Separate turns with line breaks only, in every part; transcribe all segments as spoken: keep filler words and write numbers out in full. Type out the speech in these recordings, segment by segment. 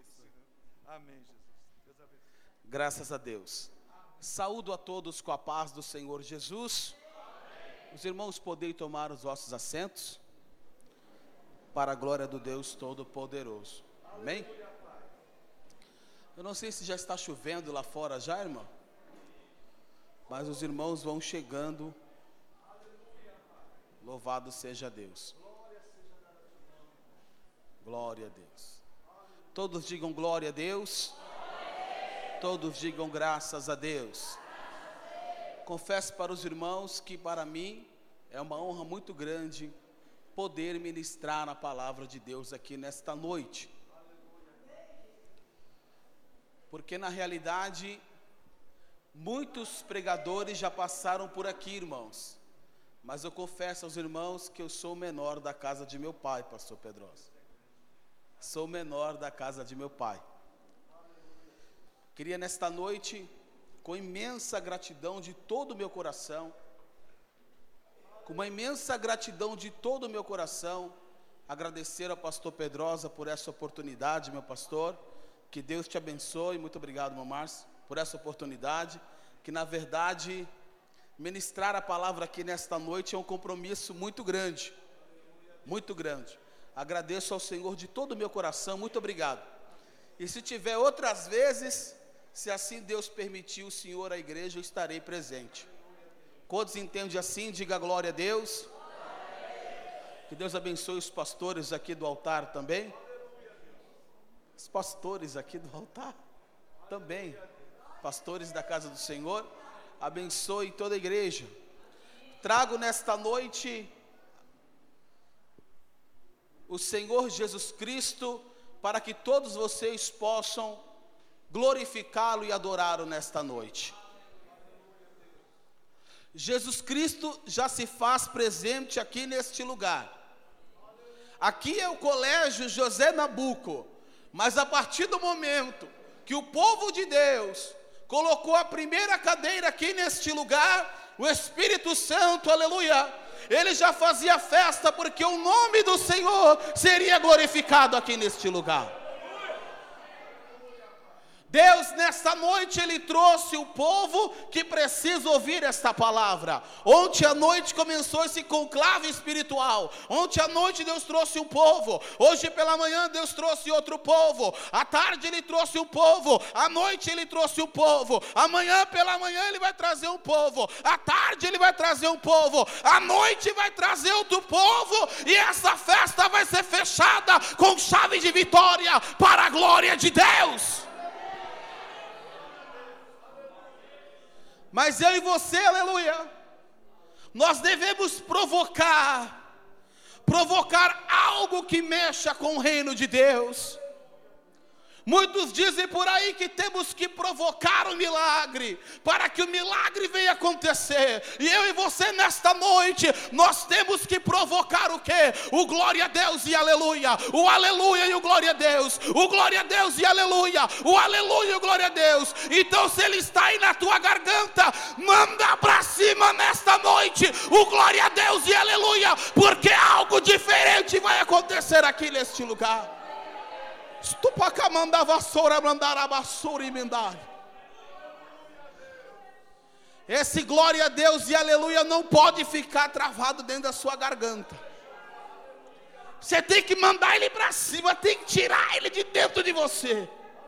Amém, Jesus. Deus abençoe.
Graças a Deus. Saúdo a todos com a paz do Senhor Jesus. Os irmãos podem tomar os vossos assentos, para a glória do Deus Todo-Poderoso. Amém? Eu não sei se já está chovendo lá fora já, irmão, mas os irmãos vão chegando. Louvado seja Deus. Glória a Deus. Todos digam glória a Deus. Todos digam graças a Deus. Confesso para os irmãos que para mim é uma honra muito grande poder ministrar a palavra de Deus aqui nesta noite. Porque na realidade, muitos pregadores já passaram por aqui, irmãos. Mas eu confesso aos irmãos que eu sou o menor da casa de meu pai, pastor Pedrosa. Sou o menor da casa de meu pai. Queria nesta noite, com imensa gratidão de todo o meu coração, com uma imensa gratidão de todo o meu coração, agradecer ao pastor Pedrosa por essa oportunidade, meu pastor. Que Deus te abençoe. Muito obrigado, meu Márcio, por essa oportunidade. Que na verdade, ministrar a palavra aqui nesta noite é um compromisso muito grande. Muito grande. Agradeço ao Senhor de todo o meu coração. Muito obrigado. E se tiver outras vezes, se assim Deus permitir, o Senhor, a igreja, eu estarei presente. Quantos entendem assim? Diga glória a Deus. Que Deus abençoe os pastores aqui do altar também. Os pastores aqui do altar também. Pastores da casa do Senhor. Abençoe toda a igreja. Trago nesta noite o Senhor Jesus Cristo, para que todos vocês possam glorificá-lo e adorá-lo nesta noite. Jesus Cristo já se faz presente aqui neste lugar. Aqui é o colégio José Nabuco, mas a partir do momento que o povo de Deus colocou a primeira cadeira aqui neste lugar, o Espírito Santo, aleluia, ele já fazia festa, porque o nome do Senhor seria glorificado aqui neste lugar. Deus nesta noite Ele trouxe o povo que precisa ouvir esta palavra. Ontem à noite começou esse conclave espiritual. Ontem à noite Deus trouxe um povo. Hoje pela manhã Deus trouxe outro povo. À tarde Ele trouxe um povo. À noite Ele trouxe um povo. Amanhã pela manhã Ele vai trazer um povo. À tarde Ele vai trazer um povo. À noite vai trazer outro povo. E essa festa vai ser fechada com chave de vitória para a glória de Deus. Mas eu e você, aleluia, nós devemos provocar, provocar algo que mexa com o reino de Deus. Muitos dizem por aí que temos que provocar o milagre, para que o milagre venha acontecer. E eu e você nesta noite, nós temos que provocar o quê? O glória a Deus e aleluia. O aleluia e o glória a Deus. O glória a Deus e aleluia. O aleluia e o glória a Deus. Então se ele está aí na tua garganta, manda para cima nesta noite o glória a Deus e aleluia, porque algo diferente vai acontecer aqui neste lugar. Esse glória a Deus e aleluia não pode ficar travado dentro da sua garganta. Você tem que mandar ele para cima, tem que tirar ele de dentro de você.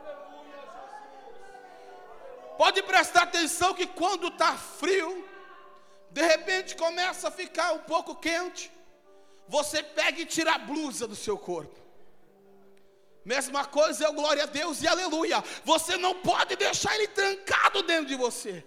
Pode prestar atenção que quando está frio, de repente começa a ficar um pouco quente, você pega e tira a blusa do seu corpo. Mesma coisa é o glória a Deus e aleluia. Você não pode deixar ele trancado dentro de você.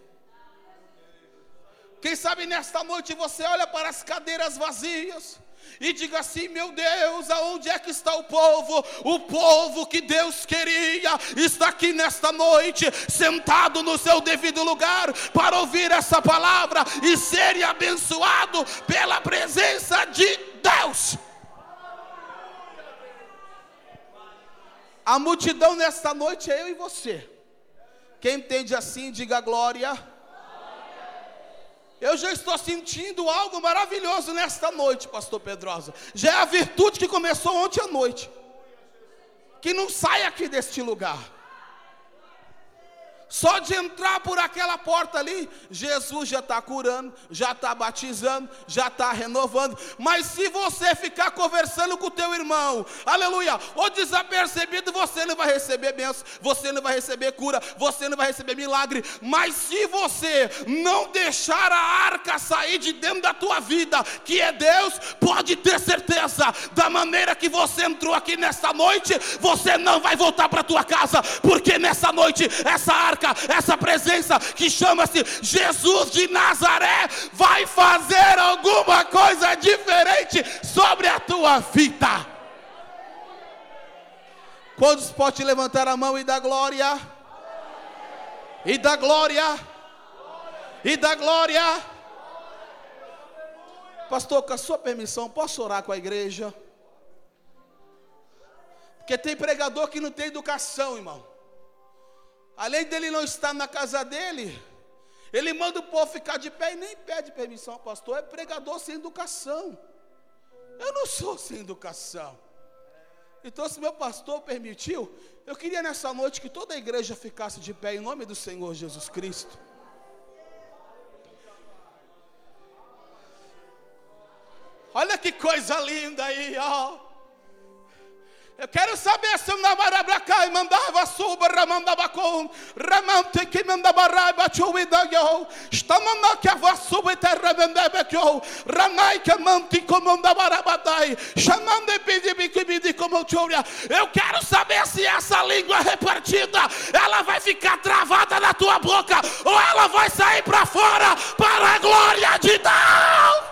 Quem sabe nesta noite você olha para as cadeiras vazias e diga assim: meu Deus, aonde é que está o povo? O povo que Deus queria está aqui nesta noite, sentado no seu devido lugar, para ouvir essa palavra e ser abençoado pela presença de Deus. A multidão nesta noite é eu e você. Quem entende assim, diga glória. Eu já estou sentindo algo maravilhoso nesta noite, pastor Pedrosa. Já é a virtude que começou ontem à noite. que não sai aqui deste lugar. Só de entrar por aquela porta ali, Jesus já está curando, já está batizando, já está renovando. Mas se você ficar conversando com o teu irmão, aleluia, ou desapercebido, você não vai receber bênção, você não vai receber cura, você não vai receber milagre. Mas se você não deixar a arca sair de dentro da tua vida, que é Deus, pode ter certeza, da maneira que você entrou aqui nessa noite, você não vai voltar para a tua casa, porque nessa noite, essa arca, essa presença que chama-se Jesus de Nazaré, vai fazer alguma coisa diferente sobre a tua vida. Quantos podem levantar a mão e dar glória? E dar glória? E dar glória? Pastor, com a sua permissão, posso orar com a igreja? Porque tem pregador que não tem educação, irmão. Além dele não estar na casa dele, ele manda o povo ficar de pé e nem pede permissão ao pastor. É pregador sem educação. Eu não sou sem educação. Então, se meu pastor permitiu, eu queria nessa noite que toda a igreja ficasse de pé em nome do Senhor Jesus Cristo. Olha que coisa linda aí, ó. Eu quero saber se o Navarabacai mandava suba, ramandava com, ramante que mandava raiva, chuidaio, está mandando que a voz suba e terra vendeva que eu, ramai que mante como mandava rabadai, chamando e pedir que me como churia. Eu quero saber se essa língua repartida, ela vai ficar travada na tua boca, ou ela vai sair para fora, para a glória de Deus.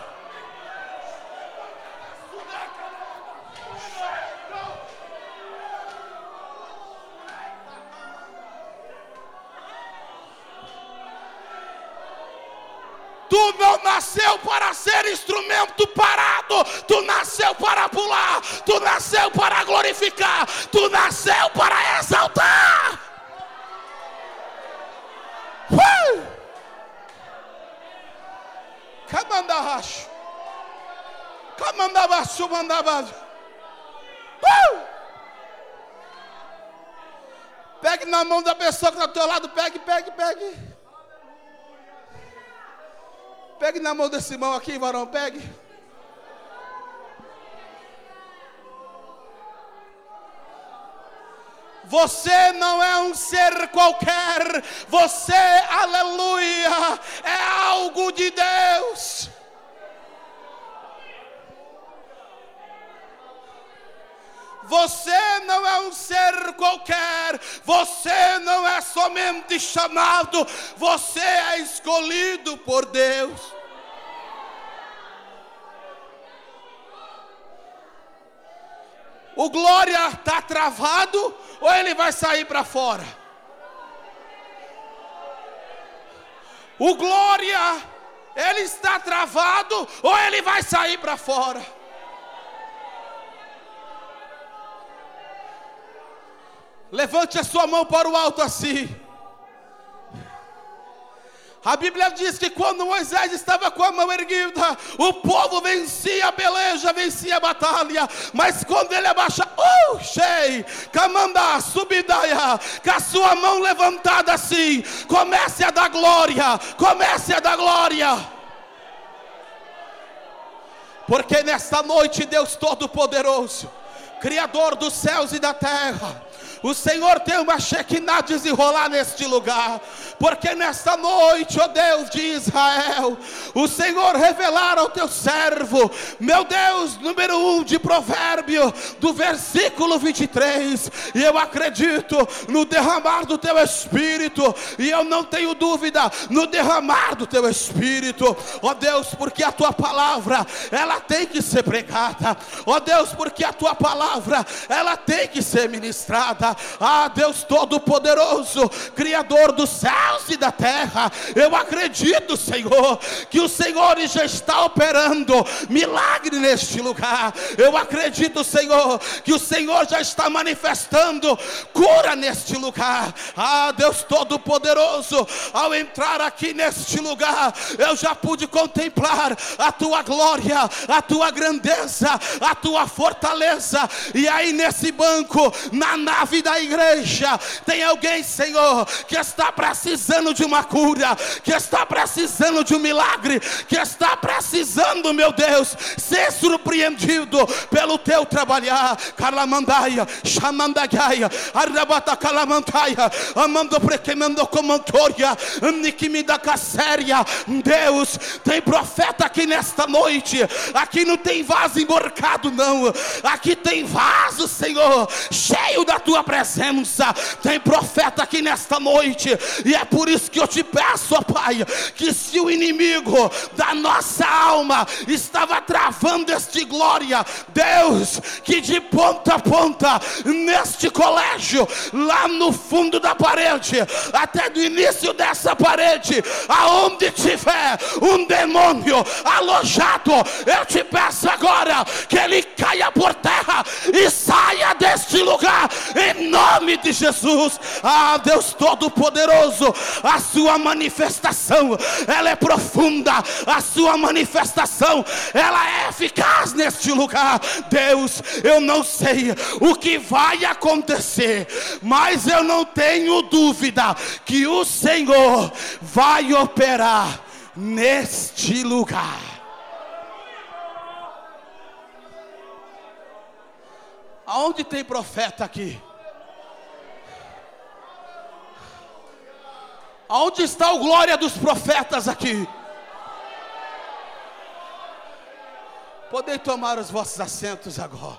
Tu não nasceu para ser instrumento parado, tu nasceu para pular, tu nasceu para glorificar, tu nasceu para exaltar. Camandabaixo, camandabaixo, mandabaixo. Pegue na mão da pessoa que está do teu lado, pegue, pegue, pegue. Pegue na mão desse irmão aqui, varão, pegue. Você não é um ser qualquer. Você, aleluia, é algo de Deus. Você não é um ser qualquer, você não é somente chamado, você é escolhido por Deus. O glória está travado ou ele vai sair para fora? O glória, ele está travado ou ele vai sair para fora? Levante a sua mão para o alto assim. A Bíblia diz que quando Moisés estava com a mão erguida, o povo vencia a peleja, vencia a batalha. Mas quando ele abaixa, uh, shei, camanda, subidaia, com a sua mão levantada assim, comece a dar glória, comece a dar glória. Porque nesta noite Deus Todo-Poderoso, Criador dos céus e da terra, o Senhor tem uma Shekinah desenrolar neste lugar, porque nesta noite, ó Deus de Israel, o Senhor revelar ao teu servo, meu Deus, número um de Provérbio, do versículo vinte e três, e eu acredito no derramar do teu Espírito, e eu não tenho dúvida no derramar do teu Espírito, ó Deus, porque a tua palavra, ela tem que ser pregada, ó Deus, porque a tua palavra, ela tem que ser ministrada. poderosa. Ah, Deus Todo-Poderoso, Criador dos céus e da terra, eu acredito, Senhor, que o Senhor já está operando milagre neste lugar. Eu acredito, Senhor, que o Senhor já está manifestando cura neste lugar. Ah, Deus Todo-Poderoso, ao entrar aqui neste lugar, eu já pude contemplar a tua glória, a tua grandeza, a tua fortaleza. E aí nesse banco, na nave da igreja, tem alguém, Senhor, que está precisando de uma cura, que está precisando de um milagre, que está precisando, meu Deus, ser surpreendido pelo teu trabalhar. Calamandaia, chamandagaia, arrebata calamantaia, amando prequemando comantoria, nikimida casséria. Deus, tem profeta aqui nesta noite. Aqui não tem vaso emborcado, não. Aqui tem vaso, Senhor, cheio da tua presença. Tem profeta aqui nesta noite. E é por isso que eu te peço, ó Pai, que se o inimigo da nossa alma estava travando este glória, Deus, que de ponta a ponta, neste colégio, lá no fundo da parede, até do início dessa parede, aonde tiver um demônio alojado, eu te peço agora que ele caia por terra e saia deste lugar, em nome de Jesus. Ah, Deus Todo-Poderoso, a sua manifestação, ela é profunda, a sua manifestação, ela é eficaz neste lugar. Deus, eu não sei o que vai acontecer, mas eu não tenho dúvida que o Senhor vai operar neste lugar. Aonde tem profeta aqui? Aonde está o glória dos profetas aqui? Podem tomar os vossos assentos agora.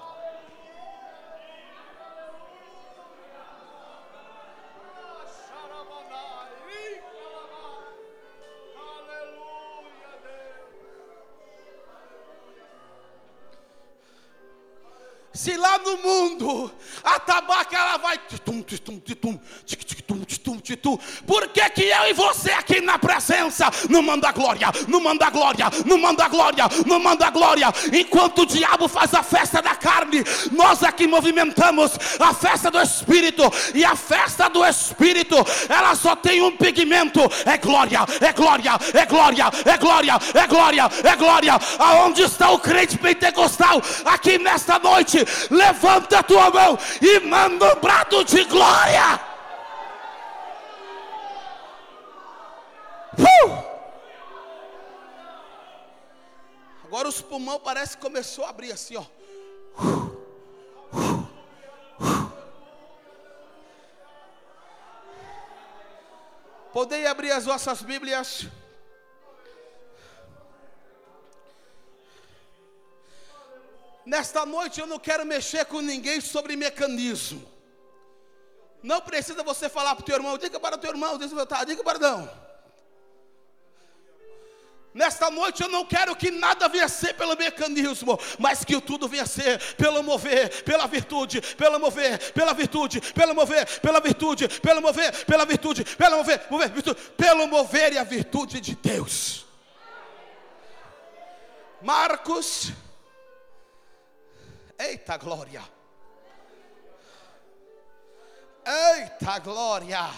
Se lá no mundo a tabaca ela vai titum, titum, titum, titum, titum, titum, por que que eu e você aqui na presença não manda glória, não manda glória, não manda glória, não manda glória? Enquanto o diabo faz a festa da carne, nós aqui movimentamos a festa do Espírito. E a festa do Espírito, ela só tem um pigmento: é glória, é glória, é glória, é glória, é glória, é glória. Aonde está o crente pentecostal aqui nesta noite? Levanta a tua mão e manda um brado de glória. Uh! Agora os pulmões parece que começou a abrir assim, ó. Uh! Uh! Uh! Podem abrir as vossas Bíblias. Nesta noite eu não quero mexer com ninguém sobre mecanismo. Não precisa você falar para o teu irmão, diga para o teu irmão, diga para não. Nesta noite eu não quero que nada venha ser pelo mecanismo, mas que tudo venha ser pelo mover, pela virtude, pelo mover, pela virtude, pelo mover, pela virtude, pelo mover, pela virtude, pelo mover, mover, virtude, pelo mover e a virtude de Deus. Marcos. Eita glória, eita glória.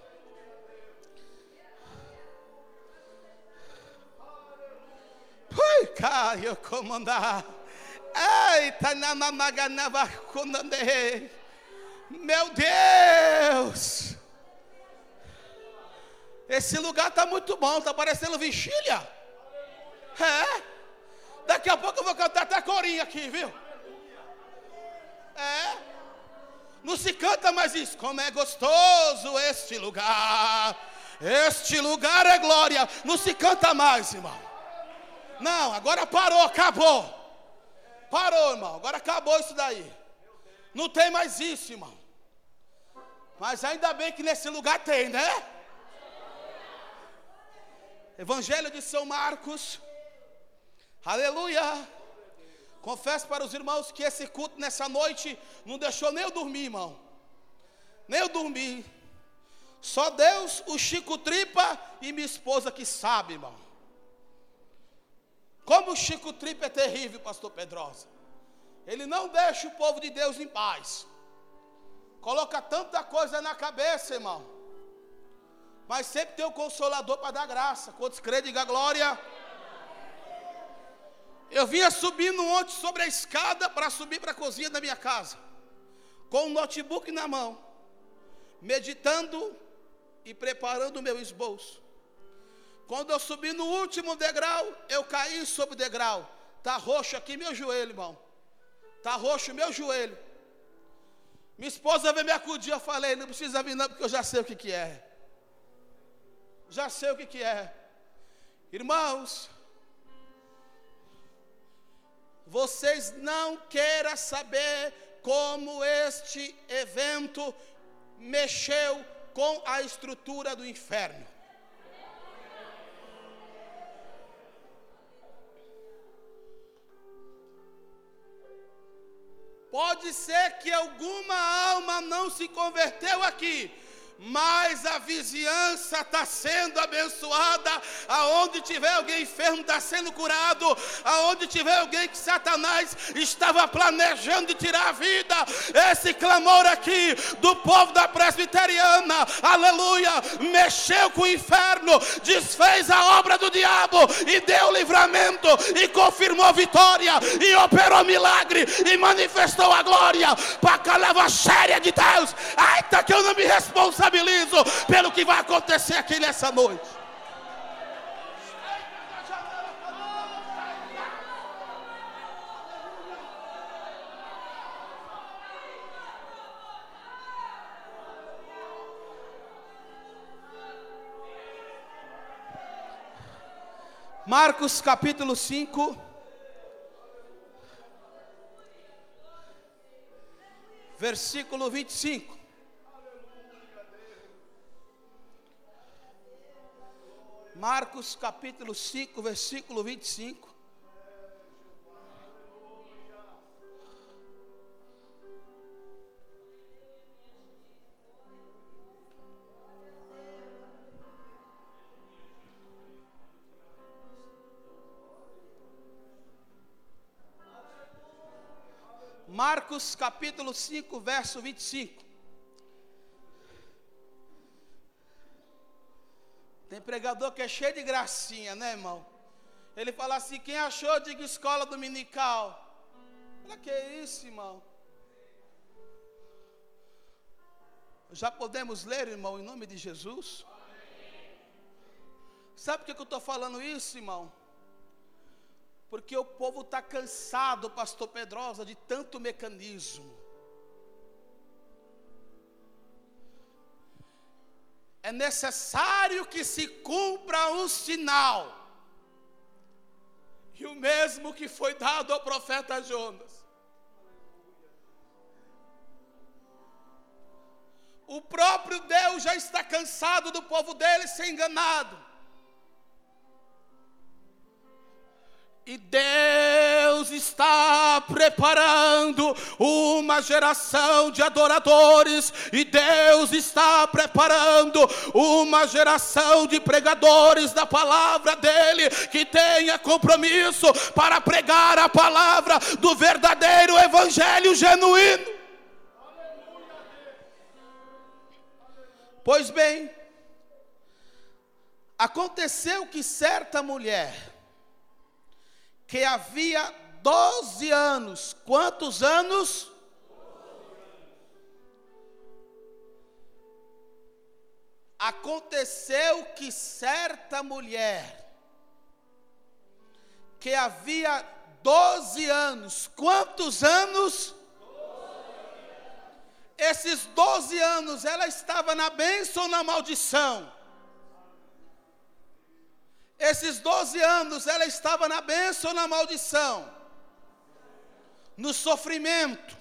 Ui, caio comandar. Eita namamaganava condane. Meu Deus, esse lugar está muito bom, está parecendo vigília. É, daqui a pouco eu vou cantar até corinho aqui, viu? É, não se canta mais isso. Como é gostoso este lugar, este lugar é glória. Não se canta mais, irmão. Não, agora parou, acabou. Parou, irmão, agora acabou isso daí. Não tem mais isso, irmão. Mas ainda bem que nesse lugar tem, né? Evangelho de São Marcos. Aleluia. Confesso para os irmãos que esse culto nessa noite não deixou nem eu dormir, irmão. nem eu dormi. Só Deus, o Chico Tripa e minha esposa que sabe, irmão. Como o Chico Tripa é terrível, pastor Pedrosa. Ele não deixa o povo de Deus em paz. Coloca tanta coisa na cabeça, irmão. Mas sempre tem o Consolador para dar graça. Quantos crê, diga glória. Eu vinha subindo ontem sobre a escada para subir para a cozinha da minha casa, com um notebook na mão, meditando e preparando o meu esboço. Quando eu subi no último degrau, eu caí sobre o degrau. Está roxo aqui meu joelho, irmão. Está roxo meu joelho. Minha esposa veio me acudir, eu falei, não precisa vir não, porque eu já sei o que que é. Já sei o que que é. Irmãos, vocês não queiram saber como este evento mexeu com a estrutura do inferno. Pode ser que alguma alma não se converteu aqui, mas a vizinhança está sendo abençoada. Aonde tiver alguém enfermo está sendo curado. Aonde tiver alguém que Satanás estava planejando de tirar a vida, esse clamor aqui do povo da presbiteriana, aleluia, mexeu com o inferno, desfez a obra do diabo e deu livramento e confirmou vitória e operou milagre e manifestou a glória para a leva séria de Deus. Ai, tá que eu não me responsabilizo pelo que vai acontecer aqui nessa noite. Marcos capítulo cinco, versículo vinte e cinco. Marcos capítulo cinco, versículo vinte e cinco. Marcos capítulo cinco, verso vinte e cinco. Tem pregador que é cheio de gracinha, né, irmão? Ele fala assim, quem achou, diga escola dominical. Olha que é isso, irmão. Já podemos ler, irmão, em nome de Jesus? Sabe por que eu estou falando isso, irmão? Porque o povo está cansado, pastor Pedrosa, de tanto mecanismo. É necessário que se cumpra um sinal. E o mesmo que foi dado ao profeta Jonas. O próprio Deus já está cansado do povo dele ser enganado. E Deus está preparando uma geração de adoradores. E Deus está preparando uma geração de pregadores da palavra dele, que tenha compromisso para pregar a palavra do verdadeiro evangelho genuíno. Pois bem, aconteceu que certa mulher, que havia doze anos, quantos anos? Aconteceu que certa mulher, que havia doze anos, quantos anos? Esses doze anos, ela estava na bênção ou na maldição? Esses doze anos, ela estava na bênção ou na maldição? No sofrimento.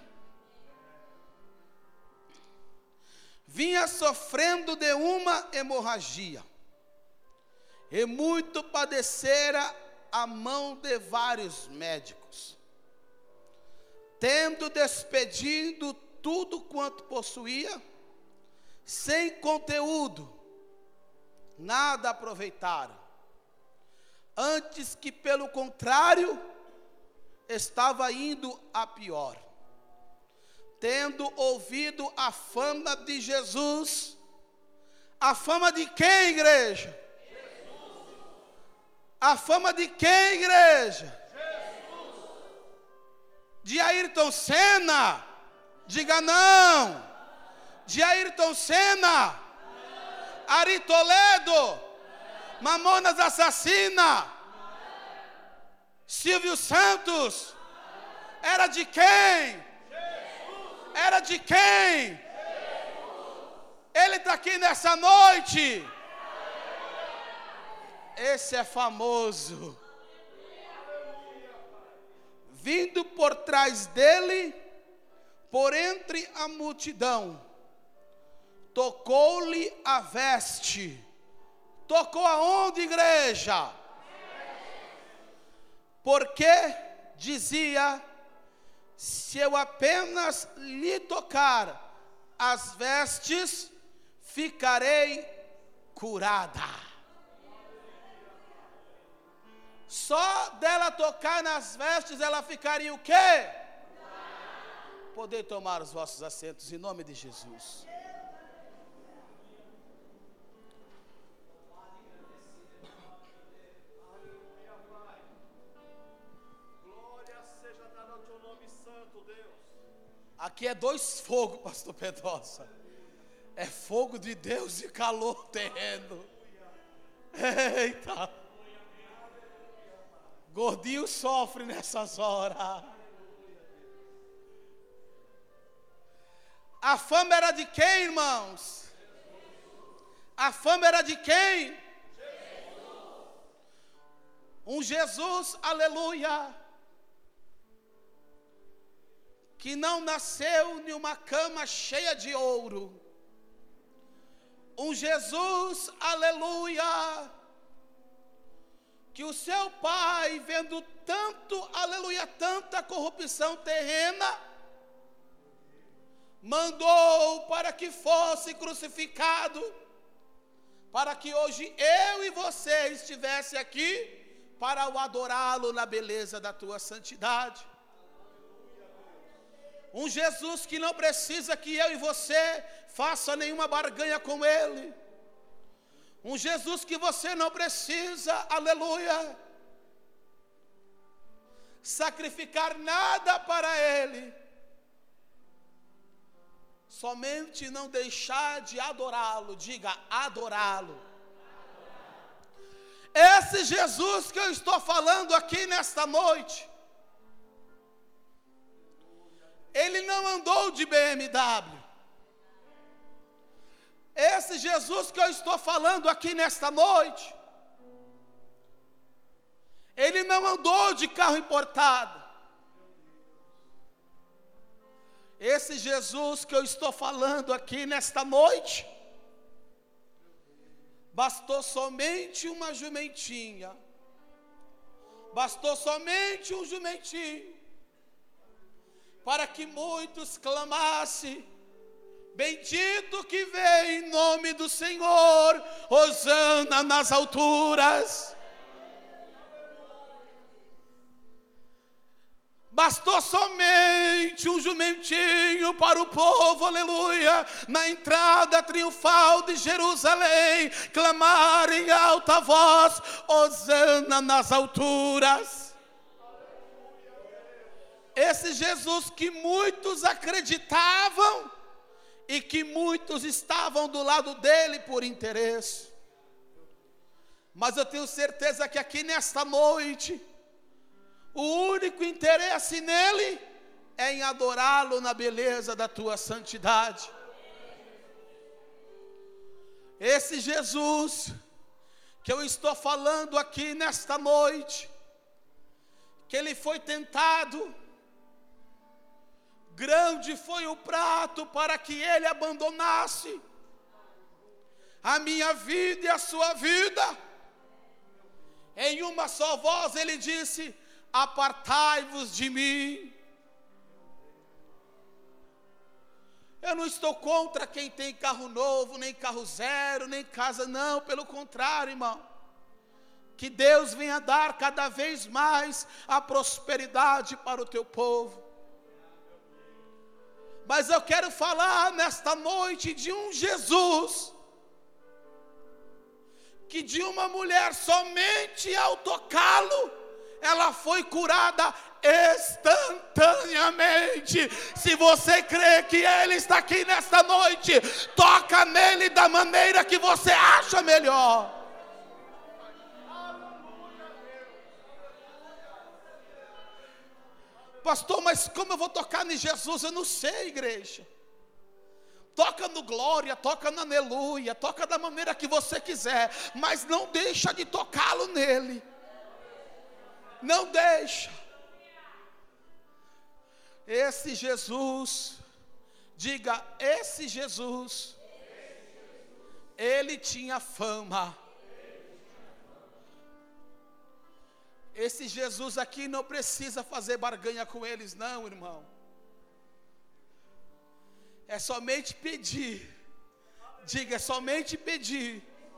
Vinha sofrendo de uma hemorragia. E muito padecera a mão de vários médicos. Tendo despedido tudo quanto possuía, sem conteúdo, nada aproveitaram. Antes que, pelo contrário, estava indo a pior. Tendo ouvido a fama de Jesus. A fama de quem, igreja? Jesus. A fama de quem, igreja? Jesus. De Ayrton Senna? Diga não. De Ayrton Senna? Não. Ari Toledo? Não. Mamonas Assassina? Não. Silvio Santos? Não. Era de quem? Era de quem? Ele está aqui nessa noite. Esse é famoso. Vindo por trás dele, por entre a multidão, tocou-lhe a veste. Tocou aonde, igreja? Porque dizia: se eu apenas lhe tocar as vestes, ficarei curada. Só dela tocar nas vestes, ela ficaria o quê? Poder tomar os vossos assentos em nome de Jesus. Aqui é dois fogos, pastor Pedrosa. É fogo de Deus e calor terreno. Eita. Gordinho sofre nessas horas. A fama era de quem, irmãos? A fama era de quem? Um Jesus, aleluia, que não nasceu em uma cama cheia de ouro. Um Jesus, aleluia, que o seu pai, vendo tanto, aleluia, tanta corrupção terrena, mandou para que fosse crucificado, para que hoje eu e você estivesse aqui, para o adorá-lo na beleza da tua santidade. Um Jesus que não precisa que eu e você faça nenhuma barganha com Ele. Um Jesus que você não precisa, aleluia, sacrificar nada para Ele. Somente não deixar de adorá-lo. Diga, adorá-lo. Esse Jesus que eu estou falando aqui nesta noite, ele não andou de B M W. Esse Jesus que eu estou falando aqui nesta noite, ele não andou de carro importado. Esse Jesus que eu estou falando aqui nesta noite, bastou somente uma jumentinha, bastou somente um jumentinho, para que muitos clamassem: bendito que vem em nome do Senhor, hosana nas alturas. Bastou somente um jumentinho para o povo, aleluia, na entrada triunfal de Jerusalém, clamar em alta voz: hosana nas alturas. Esse Jesus que muitos acreditavam e que muitos estavam do lado dele por interesse. Mas eu tenho certeza que aqui nesta noite, o único interesse nele é em adorá-lo na beleza da tua santidade. Esse Jesus que eu estou falando aqui nesta noite, que ele foi tentado, grande foi o prato para que ele abandonasse a minha vida e a sua vida. Em uma só voz ele disse: apartai-vos de mim. Eu não estou contra quem tem carro novo, nem carro zero, nem casa, não, pelo contrário, irmão. Que Deus venha dar cada vez mais a prosperidade para o teu povo. Mas eu quero falar nesta noite de um Jesus, que de uma mulher somente ao tocá-lo, ela foi curada instantaneamente. Se você crê que Ele está aqui nesta noite, toca nele da maneira que você acha melhor. Pastor, mas como eu vou tocar em Jesus? Eu não sei, igreja. Toca no glória, toca no aleluia, toca da maneira que você quiser, mas não deixa de tocá-lo nele. Não deixa. Esse Jesus, diga, esse Jesus, ele tinha fama. Esse Jesus aqui não precisa fazer barganha com eles, não, irmão. É somente pedir. Diga, é somente pedir.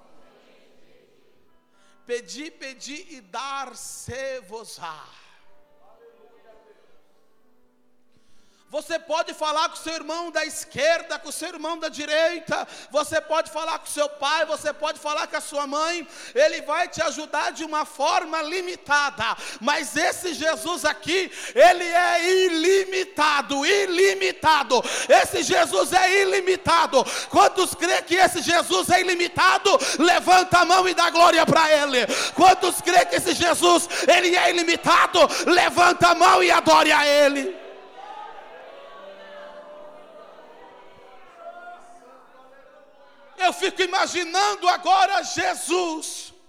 Pedir, pedir e dar-se-vos-á. Você pode falar com o seu irmão da esquerda, com o seu irmão da direita, você pode falar com o seu pai, você pode falar com a sua mãe, ele vai te ajudar de uma forma limitada, mas esse Jesus aqui, ele é ilimitado, ilimitado, esse Jesus é ilimitado. Quantos creem que esse Jesus é ilimitado? Levanta a mão e dá glória para ele. Quantos creem que esse Jesus, ele é ilimitado? Levanta a mão e adore a ele. Eu fico imaginando agora Jesus.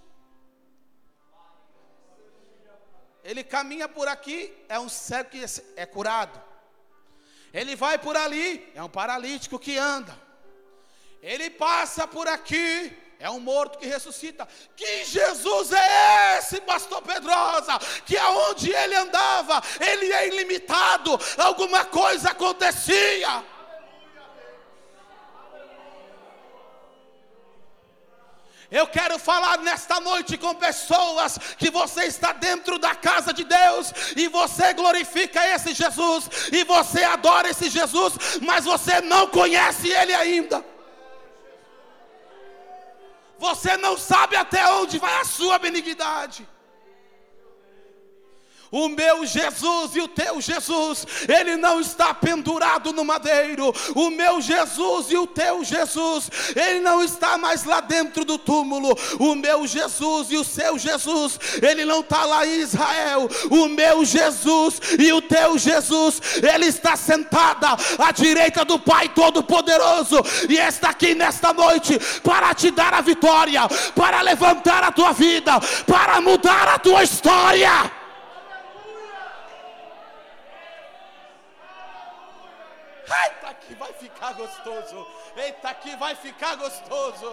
Ele caminha por aqui, é um cego que é curado. Ele vai por ali, é um paralítico que anda. Ele passa por aqui, é um morto que ressuscita. Que Jesus é esse, pastor Pedrosa? Que aonde ele andava, ele é ilimitado, alguma coisa acontecia. Eu quero falar nesta noite com pessoas que você está dentro da casa de Deus e você glorifica esse Jesus e você adora esse Jesus, mas você não conhece Ele ainda. Você não sabe até onde vai a sua benignidade. O meu Jesus e o teu Jesus, ele não está pendurado no madeiro. O meu Jesus e o teu Jesus, ele não está mais lá dentro do túmulo. O meu Jesus e o seu Jesus, ele não está lá em Israel. O meu Jesus e o teu Jesus, ele está sentado à direita do Pai Todo-Poderoso e está aqui nesta noite para te dar a vitória, para levantar a tua vida, para mudar a tua história. Eita, aqui vai ficar gostoso. Eita, aqui vai ficar gostoso.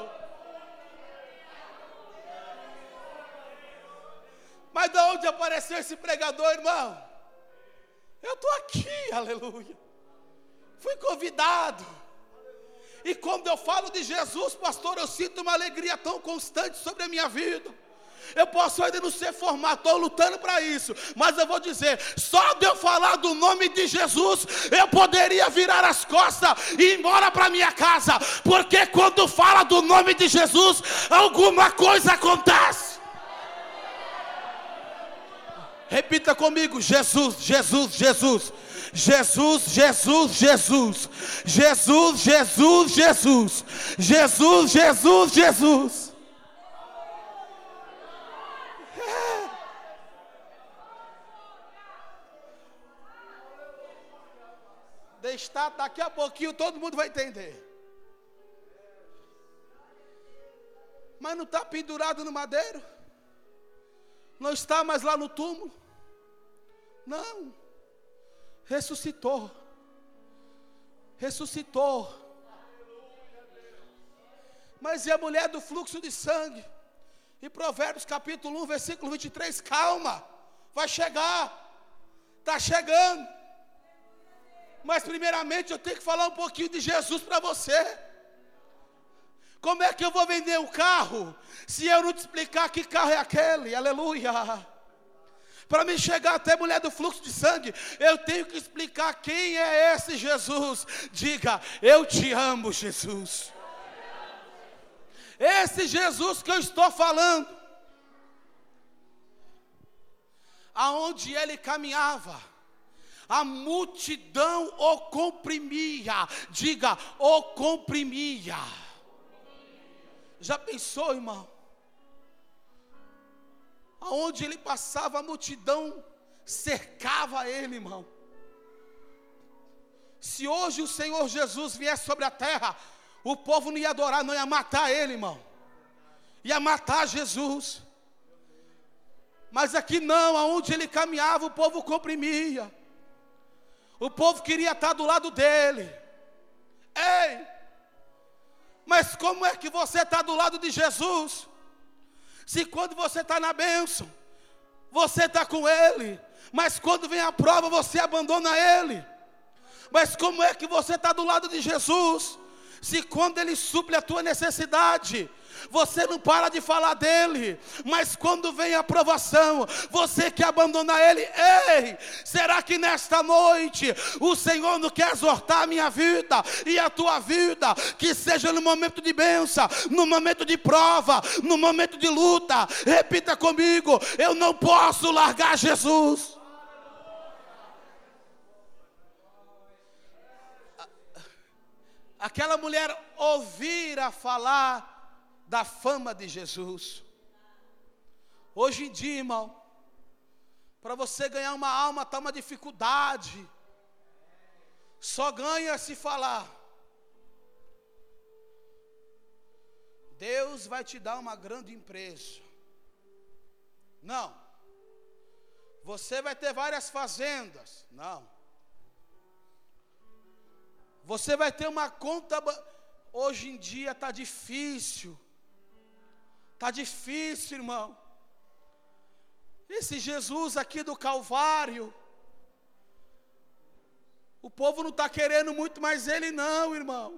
Mas de onde apareceu esse pregador, irmão? Eu estou aqui, aleluia. Fui convidado. E quando eu falo de Jesus, pastor, eu sinto uma alegria tão constante sobre a minha vida. Eu posso ainda não ser formado, estou lutando para isso, mas eu vou dizer, só de eu falar do nome de Jesus, eu poderia virar as costas e ir embora para minha casa, porque quando fala do nome de Jesus, alguma coisa acontece. Repita comigo, Jesus, Jesus, Jesus. Jesus, Jesus, Jesus. Jesus, Jesus, Jesus. Jesus, Jesus, Jesus. Deixar daqui a pouquinho todo mundo vai entender. Mas não está pendurado no madeiro? Não está mais lá no túmulo? Não. Ressuscitou. Ressuscitou. Mas e a mulher do fluxo de sangue? Em Provérbios capítulo um, versículo vinte e três, calma, vai chegar, está chegando. Mas primeiramente eu tenho que falar um pouquinho de Jesus para você. Como é que eu vou vender um carro se eu não te explicar que carro é aquele? Aleluia. Para me chegar até a mulher do fluxo de sangue, eu tenho que explicar quem é esse Jesus. Diga, eu te amo, Jesus. Esse Jesus que eu estou falando, aonde ele caminhava, a multidão o comprimia. Diga, o comprimia. Já pensou, irmão? Aonde ele passava, a multidão cercava ele, irmão. Se hoje o Senhor Jesus viesse sobre a terra, o povo não ia adorar, não ia matar ele, irmão. Ia matar Jesus. Mas aqui não, aonde ele caminhava, o povo comprimia. O povo queria estar do lado dele. Ei! Mas como é que você está do lado de Jesus? Se quando você está na bênção, você está com ele. Mas quando vem a prova, você abandona ele. Mas como é que você está do lado de Jesus? Se quando ele suple a tua necessidade, você não para de falar dele. Mas quando vem a provação, você quer abandonar ele. Ei, será que nesta noite o Senhor não quer exortar a minha vida e a tua vida? Que seja no momento de bênção, no momento de prova, no momento de luta. Repita comigo, eu não posso largar Jesus. Aquela mulher ouvira falar da fama de Jesus. Hoje em dia, irmão, para você ganhar uma alma está uma dificuldade. Só ganha se falar. Deus vai te dar uma grande empresa. Não. Você vai ter várias fazendas. Não. Você vai ter uma conta. Hoje em dia está difícil. Está difícil, irmão. Esse Jesus aqui do Calvário, o povo não está querendo muito mais ele não, irmão.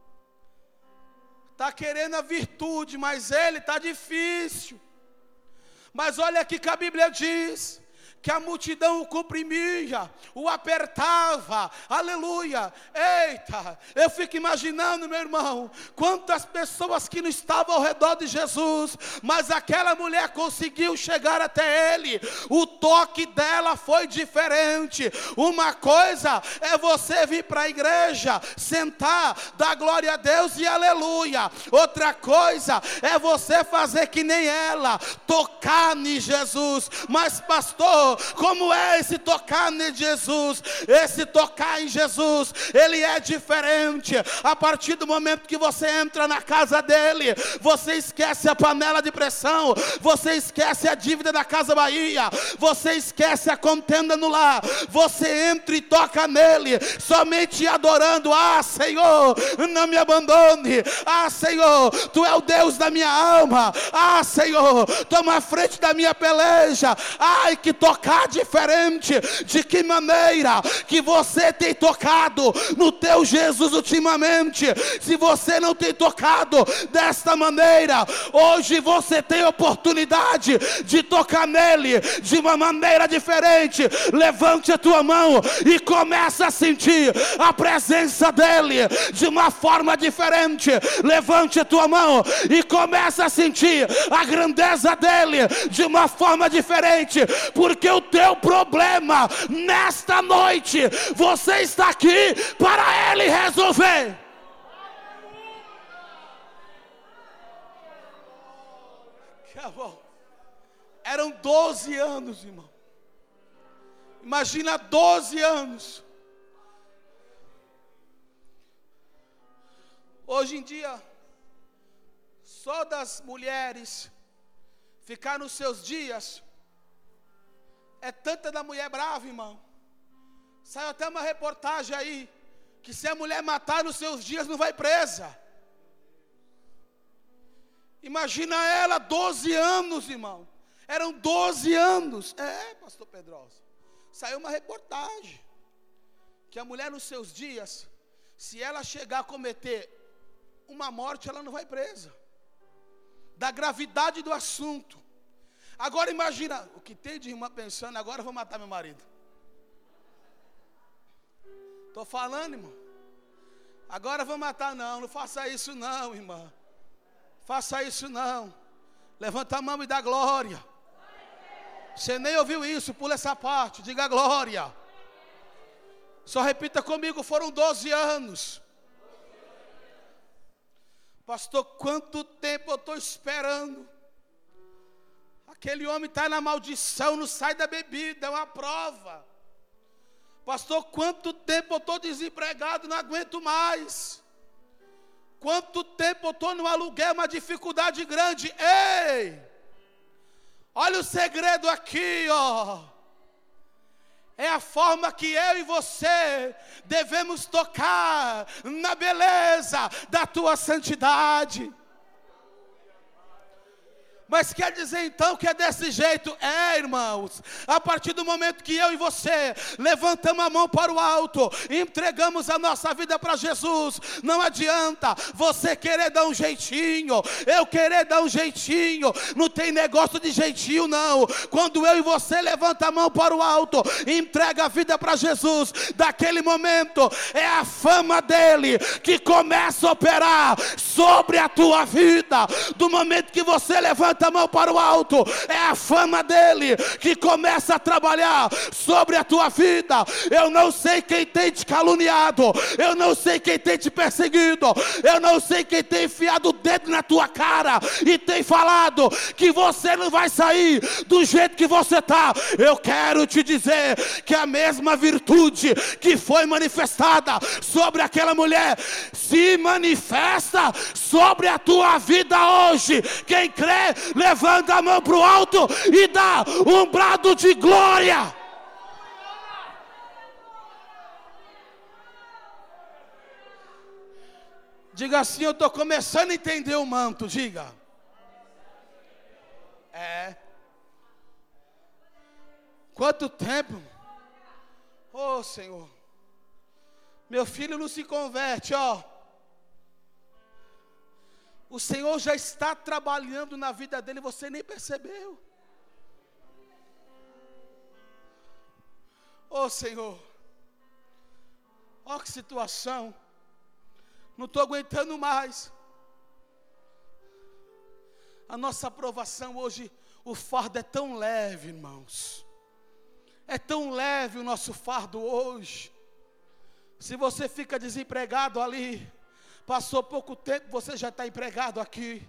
Está querendo a virtude, mas ele está difícil. Mas olha aqui que a Bíblia diz que a multidão o comprimia, o apertava, aleluia. Eita, eu fico imaginando, meu irmão, quantas pessoas que não estavam ao redor de Jesus, mas aquela mulher conseguiu chegar até ele. O toque dela foi diferente. Uma coisa é você vir para a igreja, sentar, dar glória a Deus e aleluia. Outra coisa é você fazer que nem ela, tocar em Jesus. Mas pastor, como é esse tocar em Jesus? Esse tocar em Jesus, ele é diferente. A partir do momento que você entra na casa dele, você esquece a panela de pressão, você esquece a dívida da Casa Bahia, você esquece a contenda no lar, você entra e toca nele, somente adorando. Ah, Senhor, não me abandone. Ah, Senhor, tu é o Deus da minha alma. Ah, Senhor, toma a frente da minha peleja. Ai, que tocar diferente. De que maneira que você tem tocado no teu Jesus ultimamente? Se você não tem tocado desta maneira, hoje você tem oportunidade de tocar nele de uma maneira diferente. Levante a tua mão e começa a sentir a presença dele de uma forma diferente. Levante a tua mão e começa a sentir a grandeza dele de uma forma diferente, porque o teu problema nesta noite, você está aqui para ele resolver. Eram doze anos, irmão. Imagina doze anos. Hoje em dia, só das mulheres ficar nos seus dias, é tanta da mulher brava, irmão. Saiu até uma reportagem aí, que se a mulher matar nos seus dias, não vai presa. Imagina ela, doze anos, irmão. Eram doze anos. É, pastor Pedrosa. Saiu uma reportagem. que a mulher nos seus dias, se ela chegar a cometer uma morte, ela não vai presa. Da gravidade do assunto. Agora imagina, o que tem de irmã pensando, agora eu vou matar meu marido. Estou falando, irmão. Agora eu vou matar, não, não faça isso não, irmã. Faça isso não. Levanta a mão e dá glória. Você nem ouviu isso, pula essa parte, diga glória. Só repita comigo, foram doze anos. Pastor, quanto tempo eu estou esperando. Aquele homem está na maldição, não sai da bebida, é uma prova. Pastor, quanto tempo eu estou desempregado, não aguento mais. Quanto tempo eu estou no aluguel, uma dificuldade grande. Ei, olha o segredo aqui, ó. É a forma que eu e você devemos tocar na beleza da tua santidade. Mas quer dizer então que é desse jeito? É, irmãos, a partir do momento que eu e você levantamos a mão para o alto e entregamos a nossa vida para Jesus, não adianta você querer dar um jeitinho, eu querer dar um jeitinho, não tem negócio de jeitinho não. Quando eu e você levanta a mão para o alto e entrega a vida para Jesus, daquele momento é a fama dele que começa a operar sobre a tua vida. Do momento que você levanta a mão para o alto, é a fama dele que começa a trabalhar sobre a tua vida. Eu não sei quem tem te caluniado, eu não sei quem tem te perseguido, eu não sei quem tem enfiado o dedo na tua cara e tem falado que você não vai sair do jeito que você está. Eu quero te dizer que a mesma virtude que foi manifestada sobre aquela mulher se manifesta sobre a tua vida hoje. Quem crê, levanta a mão para o alto e dá um brado de glória. Diga assim, eu estou começando a entender o manto, diga. É. Quanto tempo? Oh, Senhor. Meu filho não se converte, ó. O Senhor já está trabalhando na vida dele, você nem percebeu. Oh, Senhor. Ó que situação. Não estou aguentando mais. A nossa aprovação hoje, o fardo é tão leve, irmãos. É tão leve o nosso fardo hoje. Se você fica desempregado ali, passou pouco tempo, você já está empregado aqui.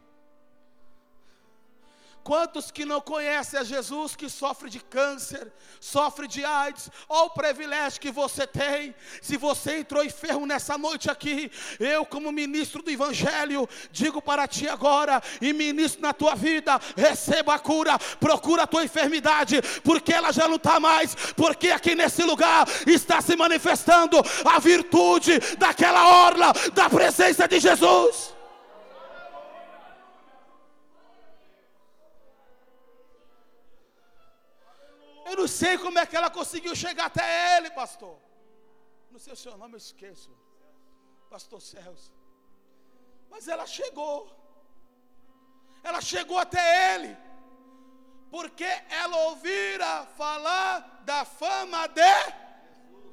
Quantos que não conhecem a Jesus, que sofre de câncer, sofre de AIDS, olha o privilégio que você tem. Se você entrou enfermo nessa noite aqui, eu como ministro do Evangelho, digo para ti agora, e ministro na tua vida, receba a cura, procura a tua enfermidade, porque ela já não está mais, porque aqui nesse lugar está se manifestando a virtude daquela orla, da presença de Jesus. Eu não sei como é que ela conseguiu chegar até ele, pastor. Não sei o seu nome, eu esqueço. Pastor Celso. Mas ela chegou. Ela chegou até ele. Porque ela ouvira falar da fama de Jesus.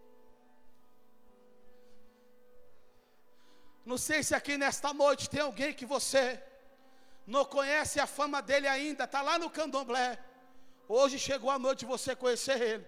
Não sei se aqui nesta noite tem alguém que você não conhece a fama dele ainda. Está lá no candomblé. Hoje chegou a noite de você conhecer ele.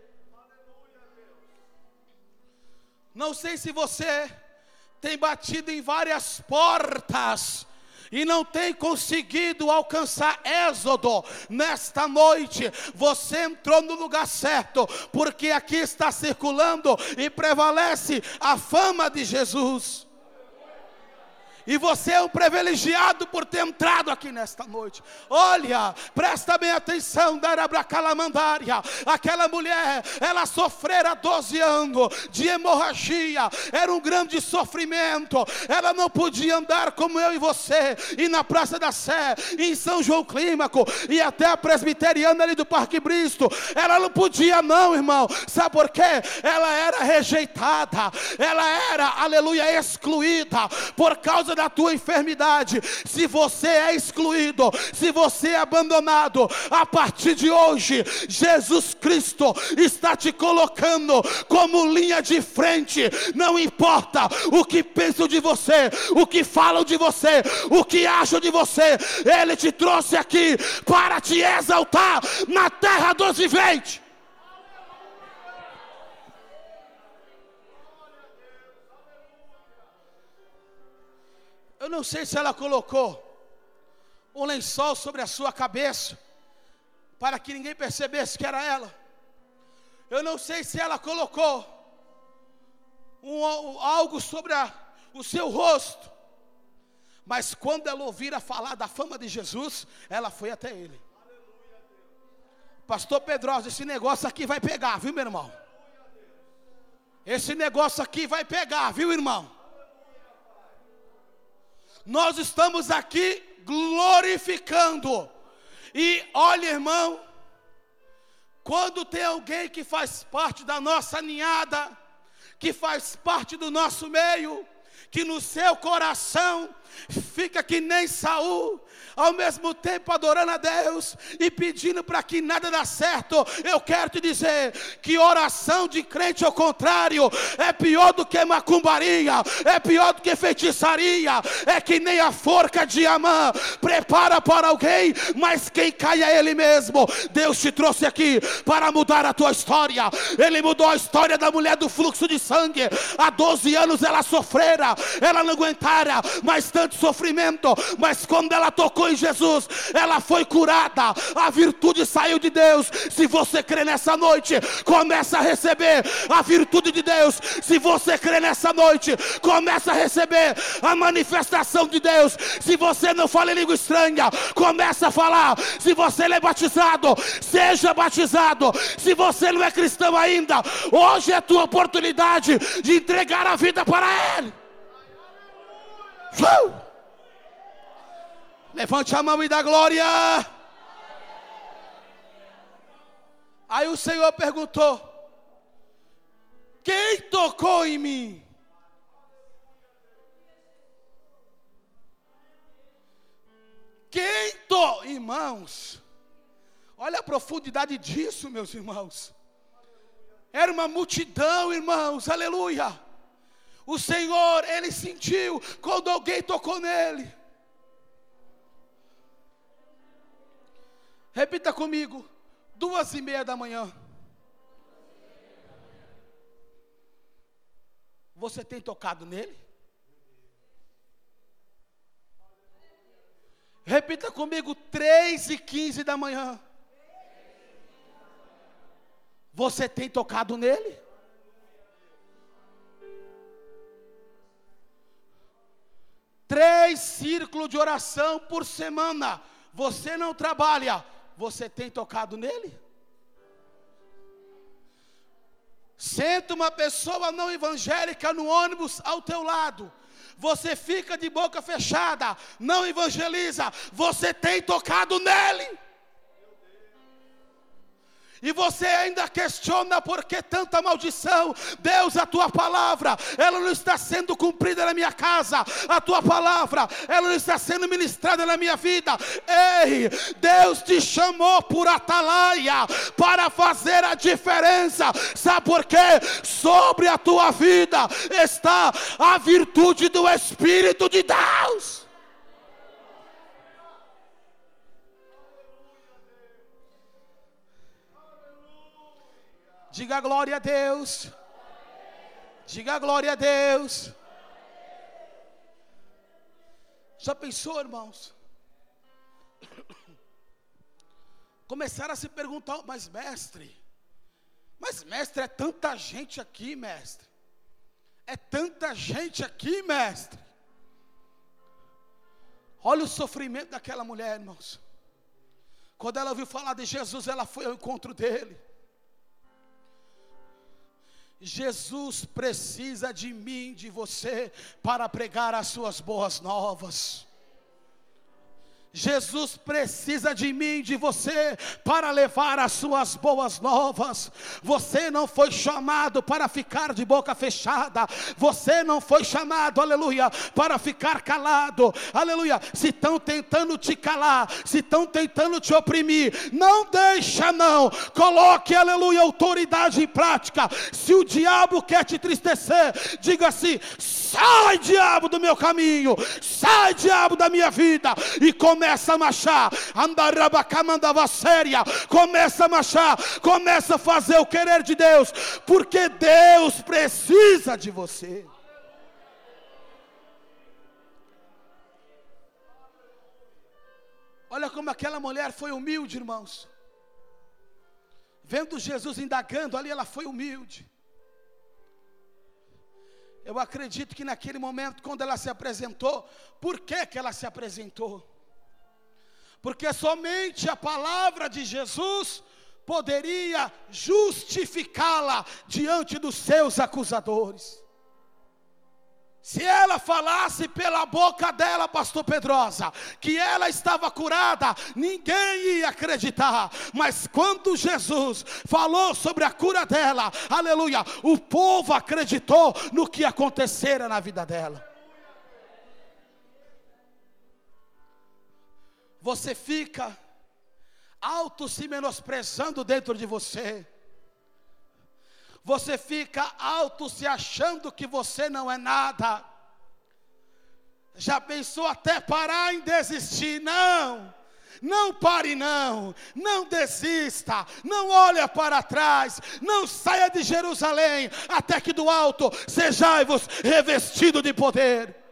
Não sei se você tem batido em várias portas e não tem conseguido alcançar êxodo. Nesta noite você entrou no lugar certo, porque aqui está circulando e prevalece a fama de Jesus. E você é um privilegiado por ter entrado aqui nesta noite. Olha, presta bem atenção, Darabracalamandária. Aquela mulher, ela sofrera doze anos de hemorragia. Era um grande sofrimento. Ela não podia andar como eu e você. E na Praça da Sé, em São João Clímaco, e até a presbiteriana ali do Parque Bristo. Ela não podia não, irmão. Sabe por quê? Ela era rejeitada. Ela era, aleluia, excluída por causa da tua enfermidade. Se você é excluído, se você é abandonado, a partir de hoje, Jesus Cristo está te colocando como linha de frente. Não importa o que pensam de você, o que falam de você, o que acham de você, Ele te trouxe aqui para te exaltar na terra dos viventes. Eu não sei se ela colocou um lençol sobre a sua cabeça, para que ninguém percebesse que era ela. Eu não sei se ela colocou um, algo sobre a, o seu rosto, mas quando ela ouvira falar da fama de Jesus, ela foi até ele. Pastor Pedrosa, esse negócio aqui vai pegar, viu, meu irmão? Esse negócio aqui vai pegar, viu, irmão? Nós estamos aqui glorificando. E olha, irmão, quando tem alguém que faz parte da nossa ninhada, que faz parte do nosso meio, que no seu coração fica que nem Saul, ao mesmo tempo adorando a Deus e pedindo para que nada dê certo, eu quero te dizer que oração de crente ao contrário é pior do que macumbaria, é pior do que feitiçaria, é que nem a forca de Amã, prepara para alguém, mas quem cai é ele mesmo. Deus te trouxe aqui para mudar a tua história. Ele mudou a história da mulher do fluxo de sangue. Há doze anos ela sofrera, ela não aguentara mais tanto sofrimento, mas quando ela tocou em Jesus, ela foi curada, a virtude saiu de Deus. Se você crê nessa noite, começa a receber a virtude de Deus. Se você crê nessa noite, começa a receber a manifestação de Deus. Se você não fala em língua estranha, começa a falar. Se você não é batizado, seja batizado. Se você não é cristão ainda, hoje é a tua oportunidade de entregar a vida para Ele. Uh! Levante a mão e dá glória. Aí o Senhor perguntou: quem tocou em mim? Quem tocou? Irmãos, olha a profundidade disso, meus irmãos. Era uma multidão, irmãos, aleluia. O Senhor, Ele sentiu quando alguém tocou nele. Repita comigo, duas e meia da manhã. Você tem tocado nele? Repita comigo, três e quinze da manhã. Você tem tocado nele? Três círculos de oração por semana. Você não trabalha. Você tem tocado nele? Senta uma pessoa não evangélica no ônibus ao teu lado. Você fica de boca fechada, não evangeliza. Você tem tocado nele? E você ainda questiona por que tanta maldição. Deus, a tua palavra, ela não está sendo cumprida na minha casa. A tua palavra, ela não está sendo ministrada na minha vida. Ei, Deus te chamou por atalaia para fazer a diferença. Sabe por quê? Sobre a tua vida está a virtude do Espírito de Deus. Diga glória a Deus. Diga glória a Deus. Já pensou, irmãos? Começaram a se perguntar, mas mestre, mas mestre, é tanta gente aqui, mestre. É tanta gente aqui, mestre. Olha o sofrimento daquela mulher, irmãos. Quando ela ouviu falar de Jesus, ela foi ao encontro dele. Jesus precisa de mim, de você, para pregar as suas boas novas. Jesus precisa de mim, de você, para levar as suas boas novas. Você não foi chamado para ficar de boca fechada. Você não foi chamado, aleluia, para ficar calado. Aleluia, se estão tentando te calar, se estão tentando te oprimir, não deixa não. Coloque, aleluia, autoridade em prática. Se o diabo quer te entristecer, diga assim: sai, diabo, do meu caminho, sai, diabo, da minha vida, e começa a marchar, andarabacamandava séria, começa a marchar, começa a fazer o querer de Deus, porque Deus precisa de você. Olha como aquela mulher foi humilde, irmãos. Vendo Jesus indagando ali, ela foi humilde. Eu acredito que naquele momento, quando ela se apresentou, por que que ela se apresentou? Porque somente a palavra de Jesus poderia justificá-la diante dos seus acusadores. Se ela falasse pela boca dela, pastor Pedrosa, que ela estava curada, ninguém ia acreditar. Mas quando Jesus falou sobre a cura dela, aleluia, o povo acreditou no que acontecera na vida dela. Você fica auto se menosprezando dentro de você. Você fica auto se achando que você não é nada. Já pensou até parar em desistir? Não, não pare não, não desista, não olhe para trás, não saia de Jerusalém, até que do alto sejai-vos revestido de poder.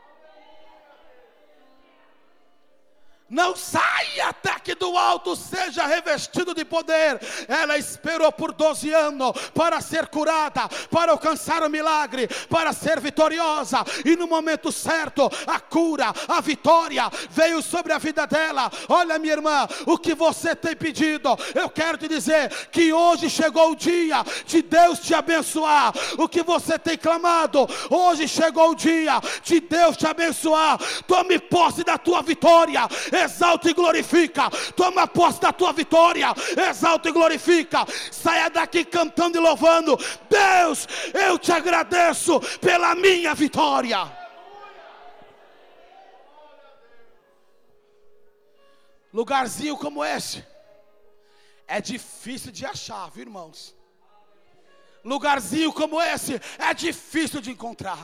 Não saia até que do alto seja revestido de poder. Ela esperou por doze anos para ser curada, para alcançar o milagre, para ser vitoriosa. E no momento certo, a cura, a vitória veio sobre a vida dela. Olha, minha irmã, o que você tem pedido, eu quero te dizer que hoje chegou o dia de Deus te abençoar. O que você tem clamado, hoje chegou o dia de Deus te abençoar. Tome posse da tua vitória. Exalta e glorifica. Toma posse da tua vitória. Exalta e glorifica. Saia daqui cantando e louvando: Deus, eu te agradeço pela minha vitória. Lugarzinho como esse é difícil de achar, viu, irmãos? Lugarzinho como esse é difícil de encontrar.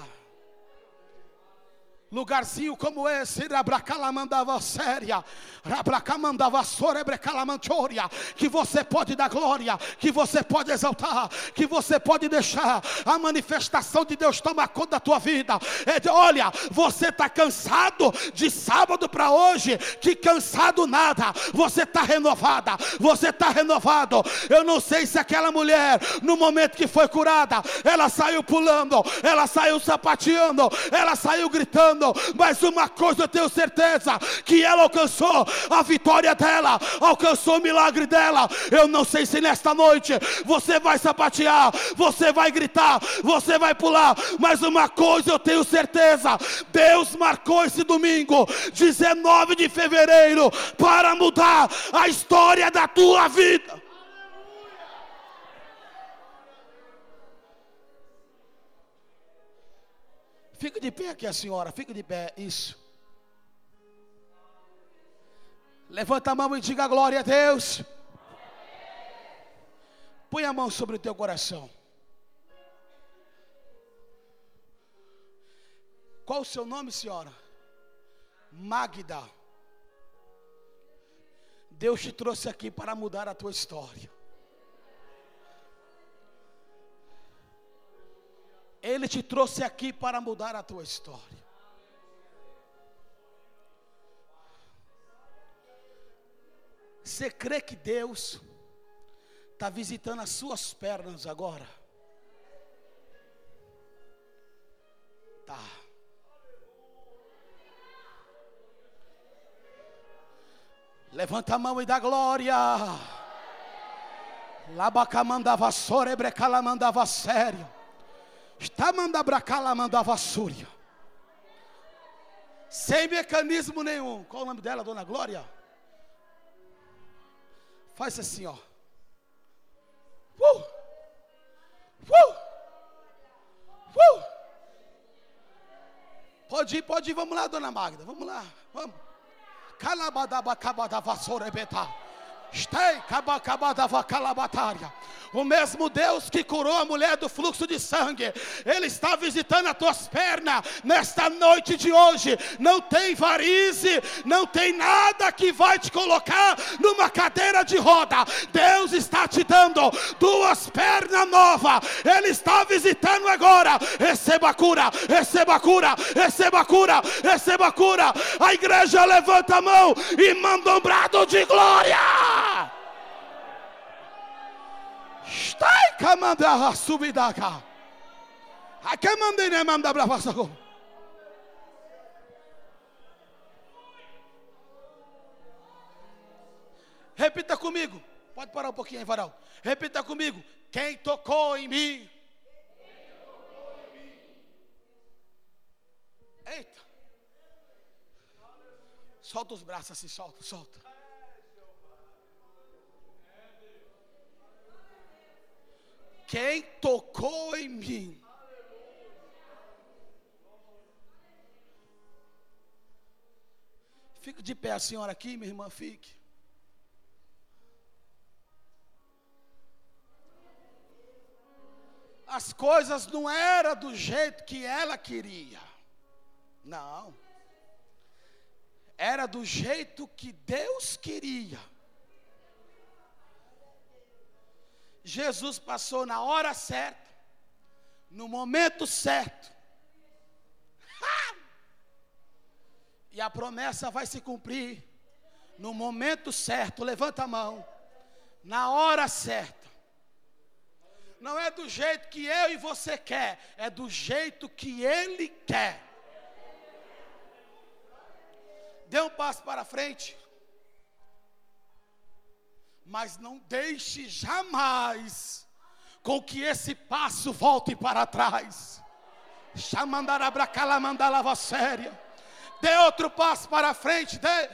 Lugarzinho como esse, rabracalamandava séria, rabracamandava sorebrecalamanchoria, que você pode dar glória, que você pode exaltar, que você pode deixar a manifestação de Deus tomar conta da tua vida. É de, olha, você está cansado de sábado para hoje, que cansado nada, você está renovada, você está renovado. Eu não sei se aquela mulher, no momento que foi curada, ela saiu pulando, ela saiu sapateando, ela saiu gritando. Mas uma coisa eu tenho certeza, que ela alcançou a vitória dela, alcançou o milagre dela. Eu não sei se nesta noite você vai sapatear, você vai gritar, você vai pular, mas uma coisa eu tenho certeza: Deus marcou esse domingo, dezenove de fevereiro, para mudar a história da tua vida. Fica de pé aqui a senhora, fica de pé, isso. Levanta a mão e diga glória a Deus. Põe a mão sobre o teu coração. Qual o seu nome, senhora? Magda. Deus te trouxe aqui para mudar a tua história. Ele te trouxe aqui para mudar a tua história. Você crê que Deus está visitando as suas pernas agora? Tá. Levanta a mão e dá glória. Labacamandava sore brecala mandava sério. Está mandabracala mandava súria. Sem mecanismo nenhum. Qual o nome dela, dona Glória? Faz assim, ó. Uh! Uh! Uh! Pode ir, pode ir, vamos lá, dona Magda, vamos lá, vamos. Calabadabacabadavassorebeta. Stei, cabacabadava calabatária. O mesmo Deus que curou a mulher do fluxo de sangue, Ele está visitando as tuas pernas nesta noite de hoje. Não tem varize, não tem nada que vai te colocar numa cadeira de roda. Deus está te dando duas pernas novas. Ele está visitando agora. Receba a cura, receba a cura, receba a cura, receba a cura. A igreja levanta a mão e manda um brado de glória. Está comandando a subida cá. A que mandei nem mandar para passar. Repita comigo. Pode parar um pouquinho aí, varal. Repita comigo. Quem tocou em mim? Eita. Solta os braços assim, solta, solta. Quem tocou em mim? Fique de pé a senhora aqui, minha irmã, fique. As coisas não eram do jeito que ela queria. Não. Era do jeito que Deus queria. Jesus passou na hora certa, no momento certo. Ha! E a promessa vai se cumprir no momento certo. Levanta a mão. Na hora certa. Não é do jeito que eu e você quer, é do jeito que Ele quer. Dê um passo para frente. Mas não deixe jamais com que esse passo volte para trás. Chamandarabra séria. Dê outro passo para frente, dê.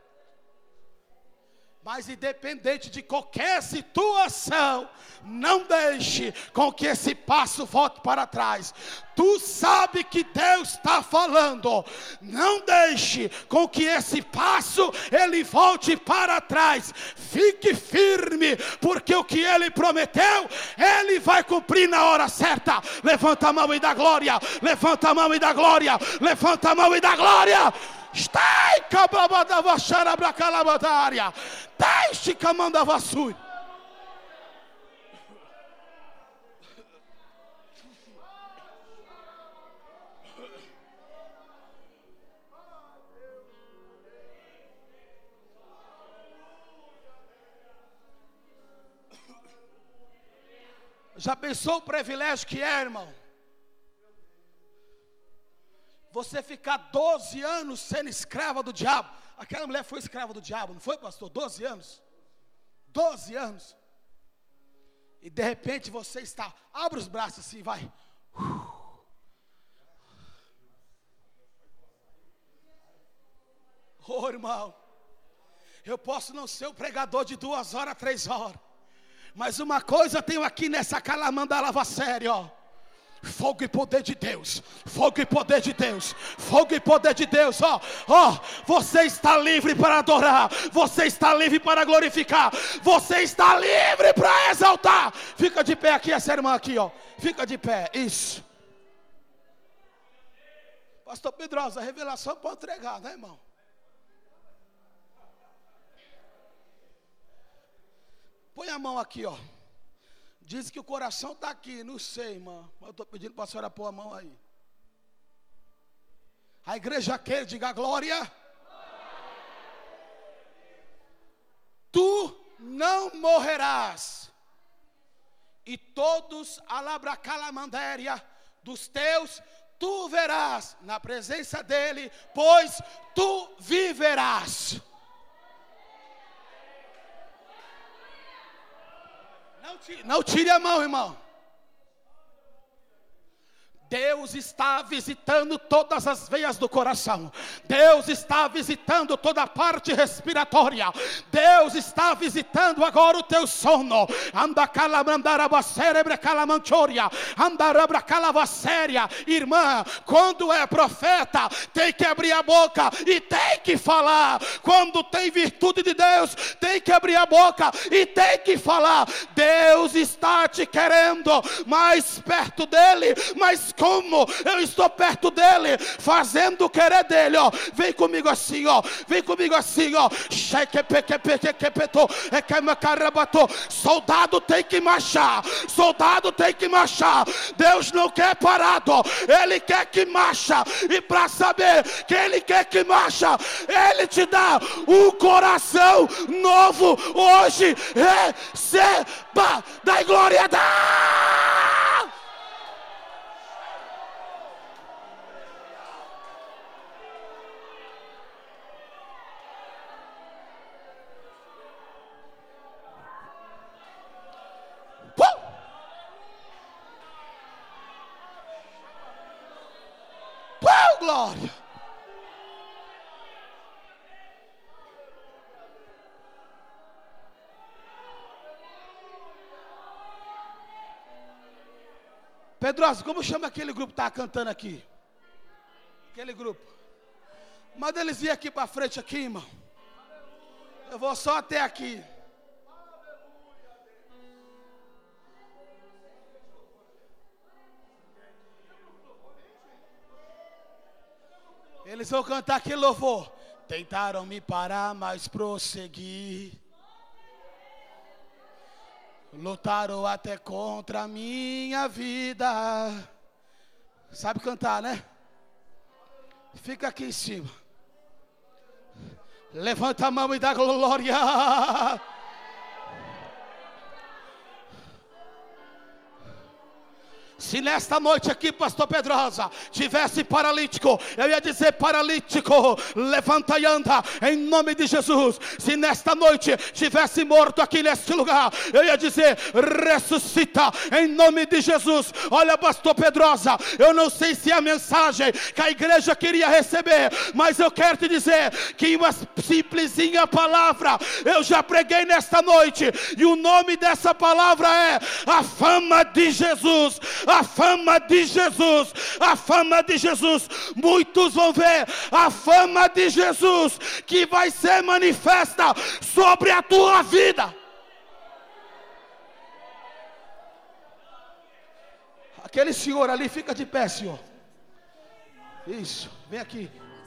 Mas independente de qualquer situação, não deixe com que esse passo volte para trás. Tu sabe que Deus está falando. Não deixe com que esse passo ele volte para trás. Fique firme, porque o que Ele prometeu, Ele vai cumprir na hora certa. Levanta a mão e dá glória. Levanta a mão e dá glória. Levanta a mão e dá glória. Está cababadava xarabra calabadaria. Deixe camandava sui. Já pensou o privilégio que é, irmão? Você ficar doze anos sendo escrava do diabo. Aquela mulher foi escrava do diabo, não foi, pastor? doze anos. doze anos. E de repente você está, abre os braços assim, vai. Oh, irmão, eu posso não ser o pregador de duas horas, três horas. Mas uma coisa eu tenho aqui nessa calamanda lava sério, ó. Fogo e poder de Deus, fogo e poder de Deus, fogo e poder de Deus, ó, ó, você está livre para adorar, você está livre para glorificar, você está livre para exaltar. Fica de pé aqui, essa irmã aqui, ó, fica de pé, isso. Pastor Pedrosa, a revelação pode entregar, né, irmão? Põe a mão aqui, ó. Diz que o coração está aqui, não sei, irmã. Mas eu estou pedindo para a senhora pôr a mão aí. A igreja quer, diga glória. Glória. Tu não morrerás. E todos alabracalamanderia dos teus, tu verás na presença dele, pois tu viverás.
Não tire a mão, irmão. Deus está visitando todas as veias do coração. Deus está visitando toda a parte respiratória. Deus está visitando agora o teu sono. Anda calamandarabacérebra calamanchoria. Andarabra calavacéria. Irmã, quando é profeta, tem que abrir a boca e tem que falar. Quando tem virtude de Deus, tem que abrir a boca e tem que falar. Deus está te querendo mais perto dele, mas como eu estou perto dele, fazendo o querer dele, ó. Vem comigo assim, ó. Vem comigo assim, ó. Soldado tem que marchar. Soldado tem que marchar. Deus não quer parado. Ele quer que marcha. E para saber que ele quer que marcha, ele te dá um coração novo hoje. Receba da glória da. Glória. Pedroso, como chama aquele grupo que está cantando aqui? Aquele grupo. Manda eles vir aqui para frente aqui, irmão. Eu vou só até aqui. Eles vão cantar aquele louvor. Tentaram me parar, mas prossegui. Lutaram até contra a minha vida. Sabe cantar, né? Fica aqui em cima. Levanta a mão e dá glória. Se nesta noite aqui, pastor Pedrosa, tivesse paralítico, eu ia dizer: paralítico, levanta e anda, em nome de Jesus. Se nesta noite tivesse morto aqui neste lugar, eu ia dizer: ressuscita, em nome de Jesus. Olha, pastor Pedrosa, eu não sei se é a mensagem que a igreja queria receber, mas eu quero te dizer que uma simplesinha palavra eu já preguei nesta noite, e o nome dessa palavra é a fama de Jesus. A fama de Jesus, a fama de Jesus. Muitos vão ver a fama de Jesus que vai ser manifesta sobre a tua vida. Aquele senhor ali, fica de pé, senhor. Isso, vem aqui.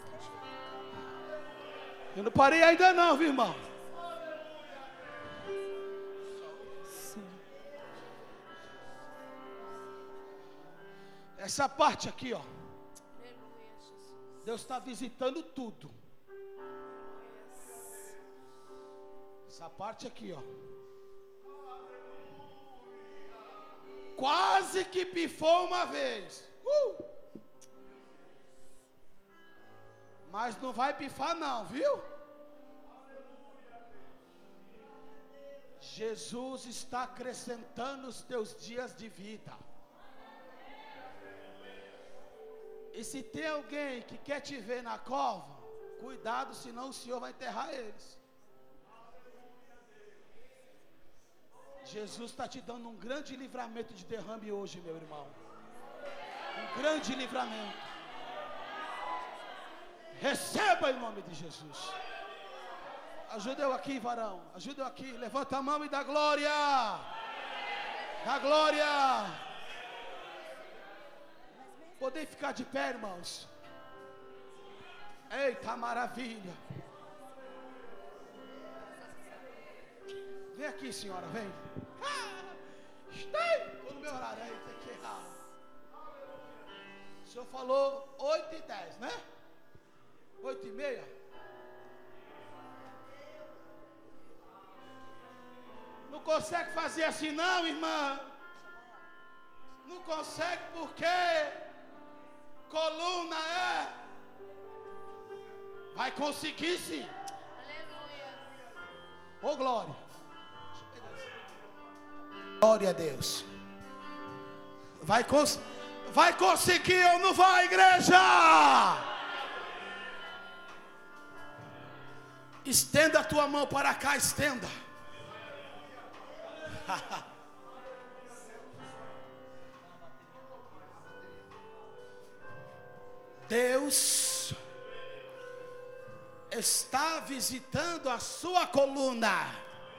Eu não parei ainda não, viu, irmão? Essa parte aqui, ó. Deus está visitando tudo. Essa parte aqui, ó. Quase que pifou uma vez. Uh! Mas não vai pifar não, viu? Jesus está acrescentando os teus dias de vida. E se tem alguém que quer te ver na cova, cuidado, senão o Senhor vai enterrar eles. Jesus está te dando um grande livramento de derrame hoje, meu irmão. Um grande livramento. Receba em nome de Jesus. Ajuda eu aqui, varão. Ajuda eu aqui. Levanta a mão e dá glória. Dá glória. Podem ficar de pé, irmãos. Eita maravilha. Vem aqui, senhora, vem. Estou no meu horário aí, tem que errar. O senhor falou oito e dez, né? Oito e meia. Não consegue fazer assim não, irmã. Não consegue porque coluna é. Vai conseguir sim. Aleluia. Ô glória. Glória a Deus. Vai, cons- vai conseguir ou não vai, igreja? Estenda a tua mão para cá, estenda. Deus está visitando a sua coluna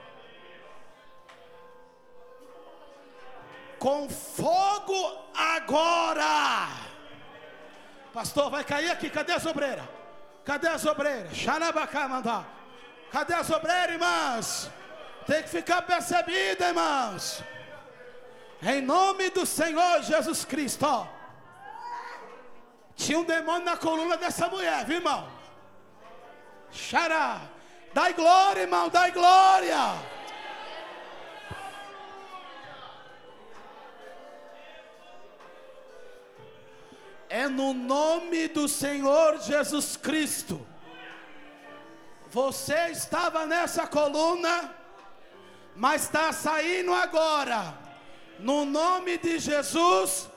com fogo agora. Pastor, vai cair aqui. Cadê as obreiras? Cadê as obreiras? Xarabacá, cadê as obreiras, irmãs? Tem que ficar percebida, irmãos. Em nome do Senhor Jesus Cristo. Tinha um demônio na coluna dessa mulher, viu, irmão? Xará. Dai glória, irmão, dai glória. É no nome do Senhor Jesus Cristo. Você estava nessa coluna, mas está saindo agora. No nome de Jesus.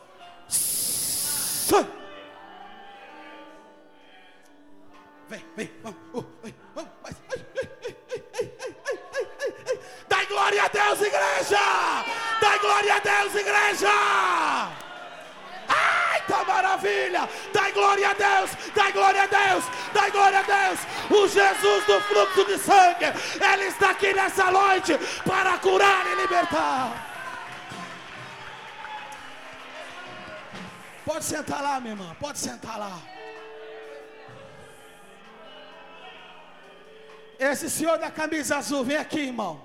Vem, vem, vamos, uh, vem, vamos, vai, ai, ai, ai, ai, ai, ai, ai, ai. Dai glória a Deus, igreja! Dai glória a Deus, igreja! Ai, tá maravilha! Dai glória a Deus! Dai glória a Deus! Dai glória a Deus! O Jesus do fluxo de sangue, Ele está aqui nessa noite para curar e libertar. Pode sentar lá, minha irmã, pode sentar lá. Esse senhor da camisa azul, vem aqui, irmão.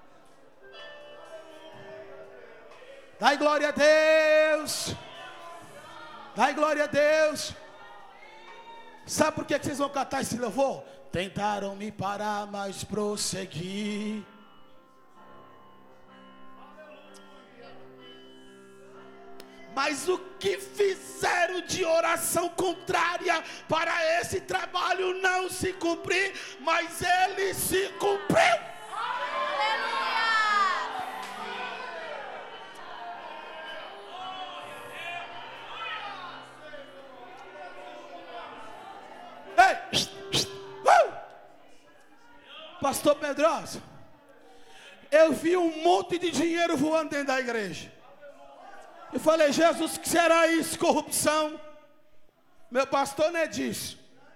Dai glória a Deus. Dai glória a Deus. Sabe por que vocês vão cantar esse louvor? Tentaram me parar, mas prossegui. Mas o que fizeram de oração contrária para esse trabalho não se cumprir, mas ele se cumpriu. Ei, uh! Pastor Pedroso, eu vi um monte de dinheiro voando dentro da igreja. Eu falei, Jesus, que será isso? Corrupção? Meu pastor não é disso.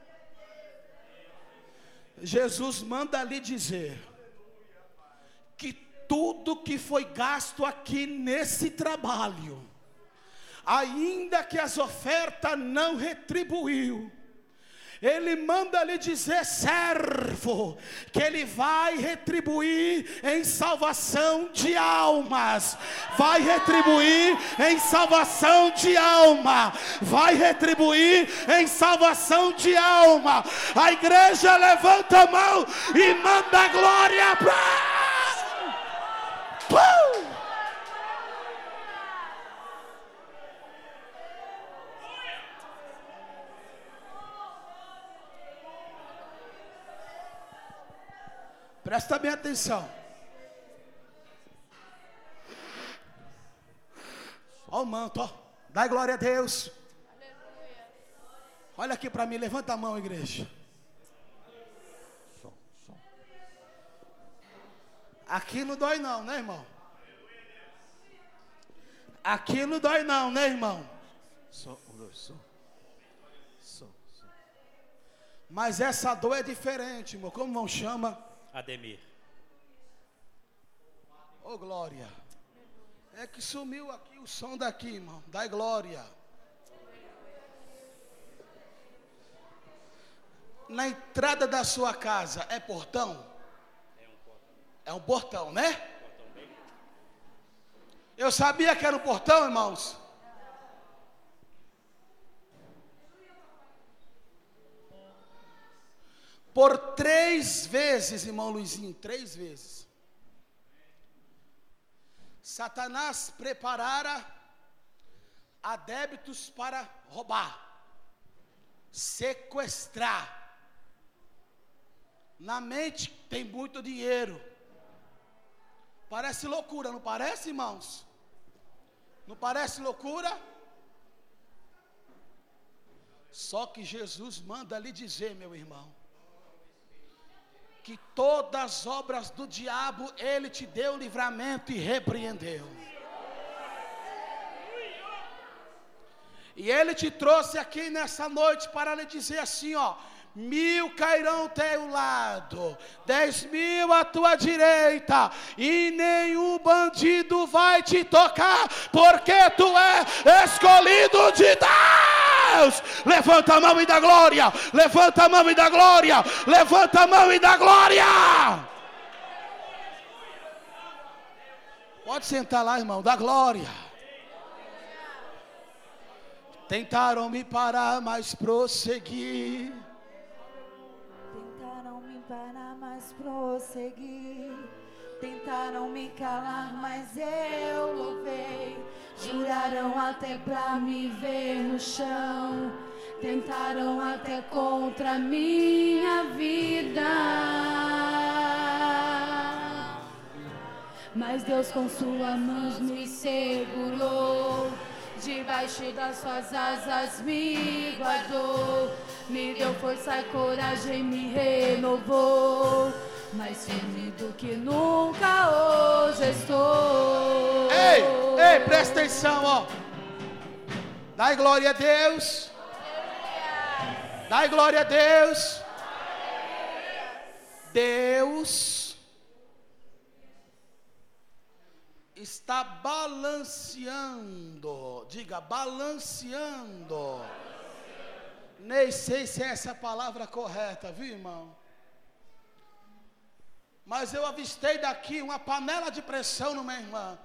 Jesus manda lhe dizer que tudo que foi gasto aqui nesse trabalho, ainda que as ofertas não retribuiu, Ele manda lhe dizer, servo, que Ele vai retribuir em salvação de almas. Vai retribuir em salvação de alma. Vai retribuir em salvação de alma. A igreja levanta a mão e manda glória para... Uh! Presta bem atenção. Olha o manto, ó. Dai glória a Deus. Aleluia. Olha aqui para mim, levanta a mão, igreja. Som, som. Aqui não dói não, né, irmão? Aqui não dói não, né, irmão? Som, som. Som, som. Mas essa dor é diferente, irmão. Como não chama?
Ademir.
Oh, glória. É que sumiu aqui o som daqui, irmão. Dai glória. Na entrada da sua casa é portão?
É um portão.
É um portão, né?
Portão bem.
Eu sabia que era um portão, irmãos. Por três vezes, irmão Luizinho, três vezes, Satanás preparara adébitos para roubar, sequestrar. Na mente tem muito dinheiro. Parece loucura, não parece, irmãos? Não parece loucura? Só que Jesus manda lhe dizer, meu irmão, que todas as obras do diabo ele te deu livramento e repreendeu. E ele te trouxe aqui nessa noite para lhe dizer assim, ó: mil cairão ao teu lado, dez mil à tua direita, e nenhum bandido vai te tocar, porque tu é escolhido de Deus. Levanta a mão e dá glória, levanta a mão e dá glória, levanta a mão e dá glória. Pode sentar lá, irmão, dá glória. Tentaram me parar, mas prossegui.
Tentaram me parar, mas prossegui. Tentaram me calar, mas eu louvei. Juraram até pra me ver no chão. Tentaram até contra minha vida. Mas Deus com suas mãos me segurou. Debaixo das suas asas me guardou, me deu força e coragem, me renovou, mais firme do que nunca hoje estou.
Ei, ei, presta atenção, ó. Dai glória a Deus. Dai glória a Deus. Deus está balanceando, diga balanceando. Nem sei se é essa a palavra correta, viu, irmão? Mas eu avistei daqui uma panela de pressão no meu irmão.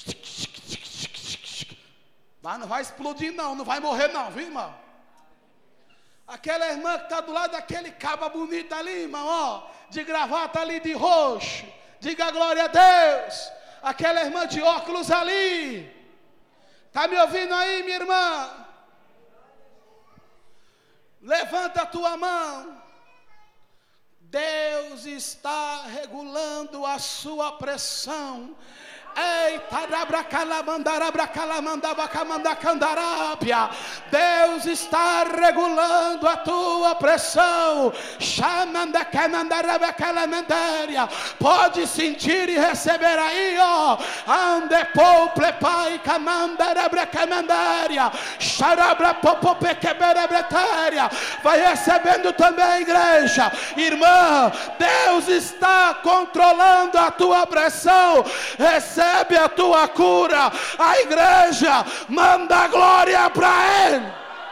Vai, não vai explodir não, não vai morrer não, viu, irmão? Aquela irmã que está do lado daquele caba bonito ali, irmão, ó, de gravata ali de roxo, diga glória a Deus. Aquela irmã de óculos ali, está me ouvindo aí, minha irmã? Levanta a tua mão. Deus está regulando a sua pressão. Eita, Deus está regulando a tua pressão. Pode sentir e receber aí, ó. Ande pouple pai camandarebrecamandaria. Xarabra popope queberebretária. Vai recebendo também, igreja. Irmã, Deus está controlando a tua pressão. Recebe Recebe a tua cura. A igreja manda glória para Ele.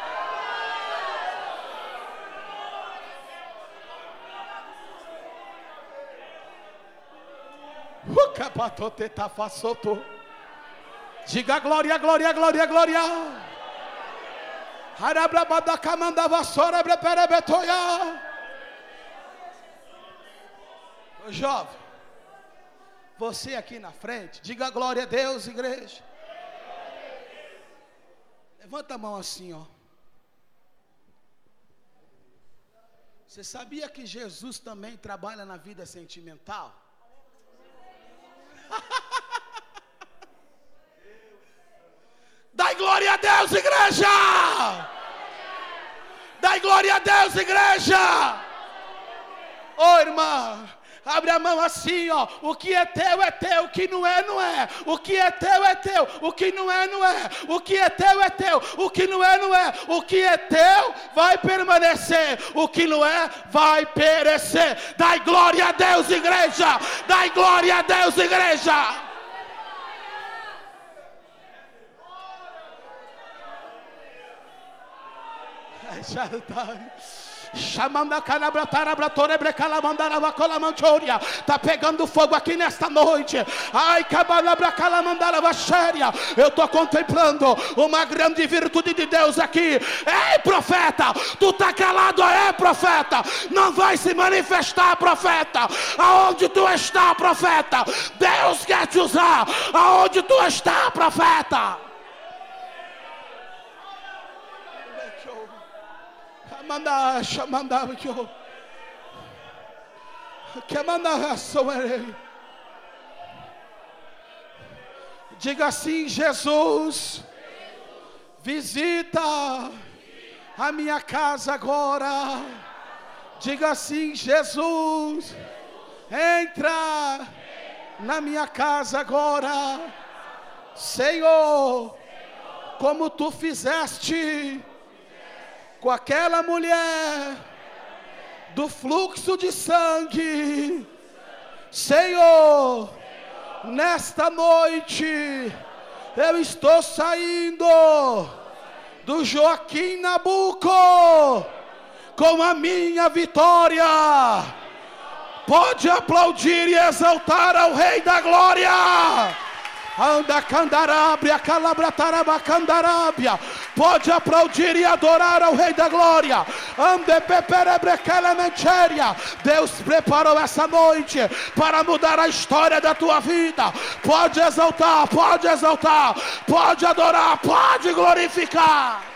O capatote tá façoto. Diga glória, glória, glória, glória. Harabrabada camanda vassoura breperebetoia. Jovem, você aqui na frente, diga glória a Deus, igreja. Levanta a mão assim, ó. Você sabia que Jesus também trabalha na vida sentimental? Dai glória a Deus, igreja! Dai glória a Deus, igreja! Ô, oh, irmã, abre a mão assim, ó. O que é teu é teu, o que não é, não é. O que é teu é teu, o que não é, não é. O que é teu é teu, o que não é, não é. O que é teu vai permanecer, o que não é vai perecer. Dai glória a Deus, igreja. Dai glória a Deus, igreja. Já está. Está pegando fogo aqui nesta noite. Ai, eu estou contemplando uma grande virtude de Deus aqui. Ei, profeta, tu está calado, é, profeta? Não vai se manifestar, profeta. Aonde tu está, profeta? Deus quer te usar. Aonde tu está, profeta? Manda, chamanda, que eu que manda sobre Diga assim: Jesus, visita a minha casa agora. Diga assim: Jesus, entra na minha casa agora. Senhor, como tu fizeste com aquela mulher do fluxo de sangue, Senhor, nesta noite eu estou saindo do Joaquim Nabuco com a minha vitória. Pode aplaudir e exaltar ao Rei da Glória. Anda candarábia, calabrataraba candarábia. Pode aplaudir e adorar ao Rei da Glória. Ande peperebrecelementéria. Deus preparou essa noite para mudar a história da tua vida. Pode exaltar, pode exaltar, pode adorar, pode glorificar.